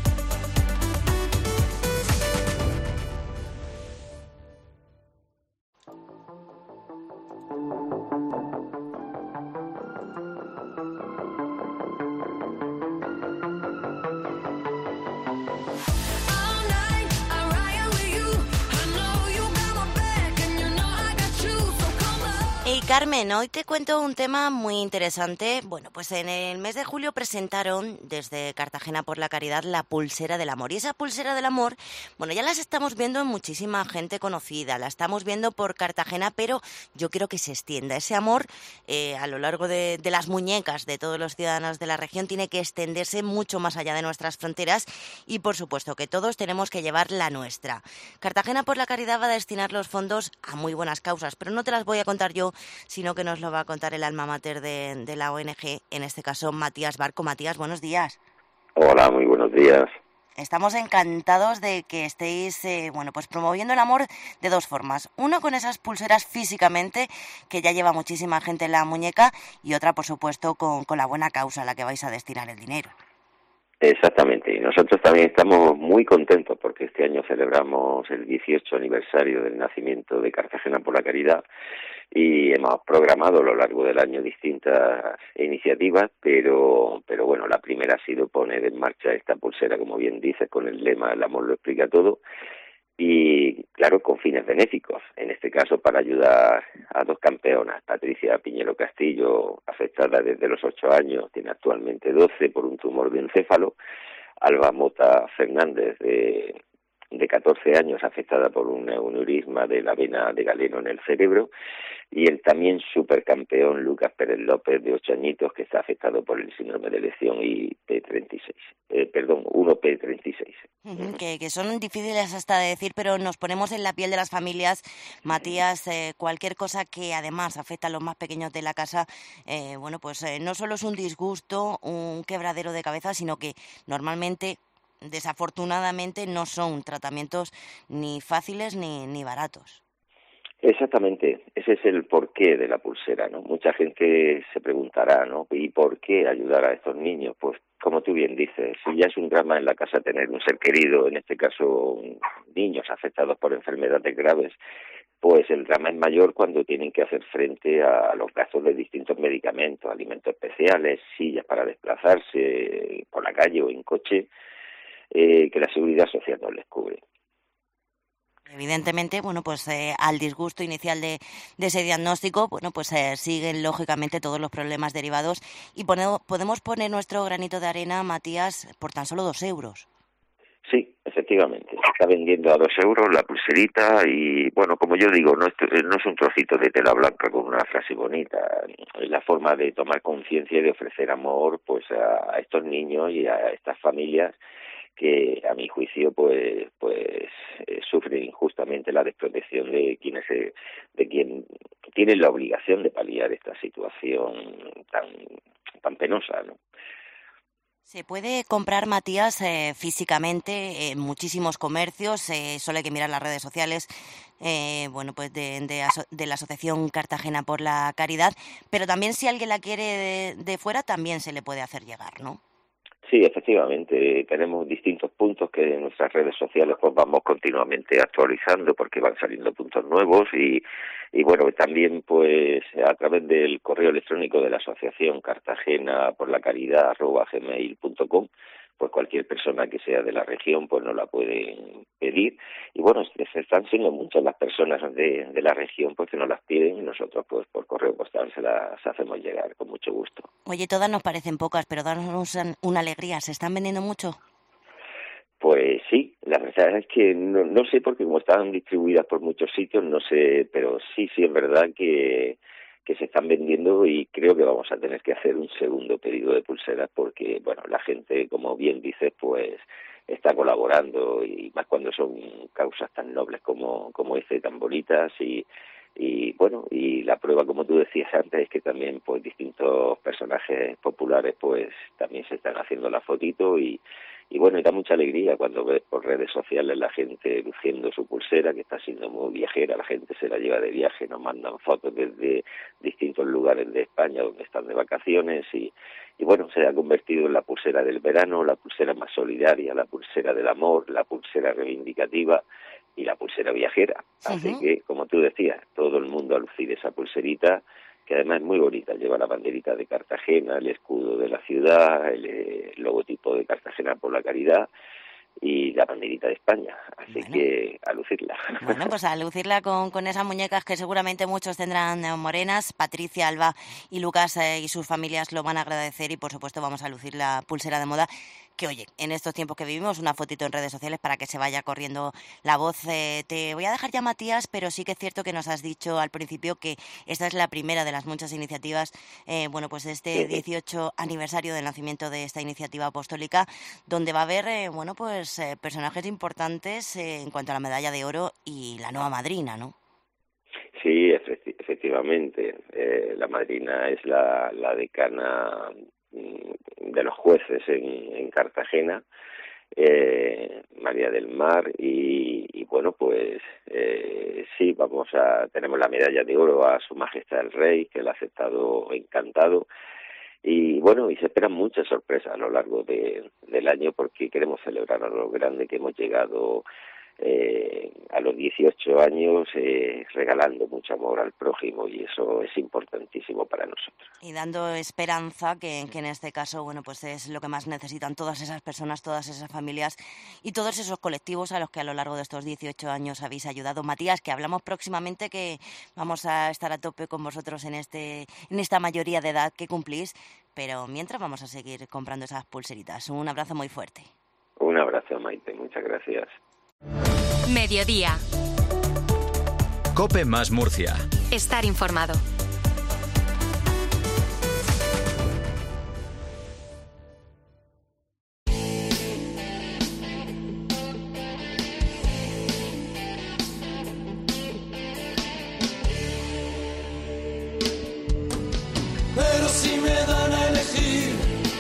[SPEAKER 6] Carmen, hoy te cuento un tema muy interesante. Bueno, pues en el mes de julio presentaron desde Cartagena por la Caridad la pulsera del amor. Y esa pulsera del amor, bueno, ya las estamos viendo en muchísima gente conocida, la estamos viendo por Cartagena, pero yo quiero que se extienda. Ese amor a lo largo de las muñecas de todos los ciudadanos de la región tiene que extenderse mucho más allá de nuestras fronteras y por supuesto que todos tenemos que llevar la nuestra. Cartagena por la Caridad va a destinar los fondos a muy buenas causas, pero no te las voy a contar yo, sino que nos lo va a contar el alma mater de la ONG, en este caso Matías Barco. Matías, buenos días.
[SPEAKER 14] Hola, muy buenos días.
[SPEAKER 6] Estamos encantados de que estéis pues promoviendo el amor de dos formas. Uno, con esas pulseras físicamente, que ya lleva muchísima gente en la muñeca, y otra, por supuesto, con la buena causa a la que vais a destinar el dinero.
[SPEAKER 14] Exactamente, y nosotros también estamos muy contentos porque este año celebramos el 18 aniversario del nacimiento de Cartagena por la Caridad y hemos programado a lo largo del año distintas iniciativas, pero bueno, la primera ha sido poner en marcha esta pulsera, como bien dices, con el lema "El amor lo explica todo", y claro, con fines benéficos, en este caso para ayudar a dos campeonas. Patricia Piñero Castillo, afectada desde los 8 años, tiene actualmente 12 por un tumor de encéfalo. Alba Mota Fernández, de 14 años, afectada por un neurisma de la vena de Galeno en el cerebro, y el también supercampeón Lucas Pérez López, de 8 añitos, que está afectado por el síndrome de lesión 1P36.
[SPEAKER 6] Que son difíciles hasta de decir, pero nos ponemos en la piel de las familias, Matías. Cualquier cosa que además afecta a los más pequeños de la casa, no solo es un disgusto, un quebradero de cabeza, sino que normalmente, desafortunadamente, no son tratamientos ni fáciles ni baratos.
[SPEAKER 14] Exactamente, ese es el porqué de la pulsera, ¿no? Mucha gente se preguntará, ¿no? ¿Y por qué ayudar a estos niños? Pues, como tú bien dices, si ya es un drama en la casa tener un ser querido, en este caso niños afectados por enfermedades graves, pues el drama es mayor cuando tienen que hacer frente a los gastos de distintos medicamentos, alimentos especiales, sillas para desplazarse por la calle o en coche, que la Seguridad Social no les cubre.
[SPEAKER 6] Evidentemente, al disgusto inicial de ese diagnóstico, siguen lógicamente todos los problemas derivados y podemos poner nuestro granito de arena, Matías, por tan solo 2 euros.
[SPEAKER 14] Sí, Efectivamente, se está vendiendo a 2 euros la pulserita y, bueno, como yo digo, no es un trocito de tela blanca con una frase bonita, es la forma de tomar conciencia y de ofrecer amor pues a estos niños y a estas familias que, a mi juicio, pues sufren injustamente la desprotección de quien tiene la obligación de paliar esta situación tan penosa, ¿no?
[SPEAKER 6] Se puede comprar, Matías, físicamente en muchísimos comercios, solo hay que mirar las redes sociales, pues de la Asociación Cartagena por la Caridad, pero también si alguien la quiere de fuera también se le puede hacer llegar, ¿no?
[SPEAKER 14] Sí, efectivamente, tenemos distintos puntos que en nuestras redes sociales pues vamos continuamente actualizando porque van saliendo puntos nuevos y bueno, también pues a través del correo electrónico de la Asociación Cartagena por la Caridad @gmail.com, pues cualquier persona que sea de la región pues nos la puede pedir y bueno, están siendo muchas las personas de la región pues que nos las piden y nosotros pues por correo postal se las hacemos llegar con mucho gusto.
[SPEAKER 6] Oye, todas nos parecen pocas, pero danos una alegría, ¿se están vendiendo mucho?
[SPEAKER 14] Pues sí, la verdad es que no sé porque como están distribuidas por muchos sitios, no sé, pero sí es verdad que se están vendiendo y creo que vamos a tener que hacer un segundo pedido de pulseras porque, bueno, la gente, como bien dices, pues está colaborando y más cuando son causas tan nobles como esta y tan bonitas y bueno, y la prueba, como tú decías antes, es que también pues distintos personajes populares pues también se están haciendo la fotito y bueno, y da mucha alegría cuando ves por redes sociales la gente luciendo su pulsera, que está siendo muy viajera, la gente se la lleva de viaje, nos mandan fotos desde distintos lugares de España donde están de vacaciones y bueno, se ha convertido en la pulsera del verano, la pulsera más solidaria, la pulsera del amor, la pulsera reivindicativa y la pulsera viajera. Así que, como tú decías, todo el mundo a lucir esa pulserita, que además es muy bonita, lleva la banderita de Cartagena, el escudo de la ciudad, el logotipo de Cartagena por la Caridad y la banderita de España, así que a lucirla.
[SPEAKER 6] Bueno, pues a lucirla con esas muñecas que seguramente muchos tendrán morenas. Patricia, Alba y Lucas y sus familias lo van a agradecer y por supuesto vamos a lucir la pulsera de moda. Que oye, en estos tiempos que vivimos, una fotito en redes sociales para que se vaya corriendo la voz. Te voy a dejar ya, Matías, pero sí que es cierto que nos has dicho al principio que esta es la primera de las muchas iniciativas, pues de este 18 aniversario del nacimiento de esta iniciativa apostólica, donde va a haber, personajes importantes en cuanto a la medalla de oro y la nueva madrina, ¿no?
[SPEAKER 14] Sí, efectivamente. La madrina es la decana de los jueces en Cartagena, María del Mar y bueno, pues sí, tenemos la medalla de oro a Su Majestad el Rey, que la ha aceptado encantado y bueno, y se esperan muchas sorpresas a lo largo del año porque queremos celebrar a lo grande que hemos llegado a los 18 años regalando mucho amor al prójimo y eso es importantísimo para nosotros.
[SPEAKER 6] Y dando esperanza que en este caso, pues es lo que más necesitan todas esas personas, todas esas familias y todos esos colectivos a los que a lo largo de estos 18 años habéis ayudado. Matías, que hablamos próximamente, que vamos a estar a tope con vosotros en esta mayoría de edad que cumplís, pero mientras vamos a seguir comprando esas pulseritas. Un abrazo muy fuerte.
[SPEAKER 14] Un abrazo, Maite, muchas gracias.
[SPEAKER 3] Mediodía.
[SPEAKER 2] COPE más Murcia.
[SPEAKER 3] Estar informado.
[SPEAKER 19] Pero si me dan a elegir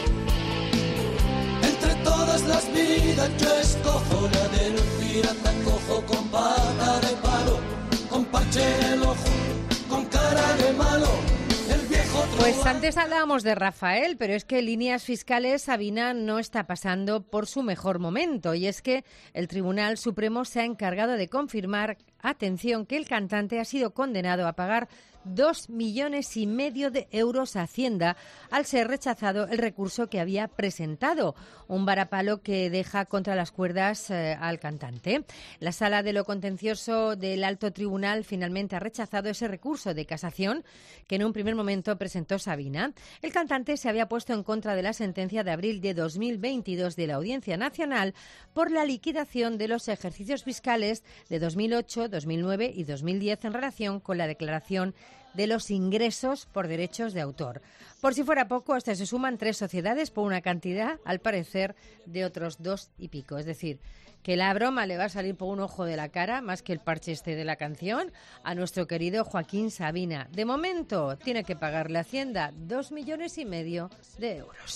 [SPEAKER 19] entre todas las vidas, yo escojo la del pirata cojo con pata de palo, con parche en el ojo, con cara de malo, el viejo trovador.
[SPEAKER 4] Pues antes hablábamos de Rafael, pero es que en líneas fiscales Sabina no está pasando por su mejor momento y es que el Tribunal Supremo se ha encargado de confirmar atención, que el cantante ha sido condenado a pagar 2,5 millones de euros a Hacienda al ser rechazado el recurso que había presentado, un varapalo que deja contra las cuerdas al cantante. La Sala de lo Contencioso del Alto Tribunal finalmente ha rechazado ese recurso de casación que en un primer momento presentó Sabina. El cantante se había puesto en contra de la sentencia de abril de 2022 de la Audiencia Nacional por la liquidación de los ejercicios fiscales de 2008, 2009 y 2010 en relación con la declaración de los ingresos por derechos de autor. Por si fuera poco, a este se suman 3 sociedades por una cantidad, al parecer, de otros 2 y pico. Es decir, que la broma le va a salir por un ojo de la cara, más que el parche este de la canción, a nuestro querido Joaquín Sabina. De momento, tiene que pagarle a Hacienda 2,5 millones de euros.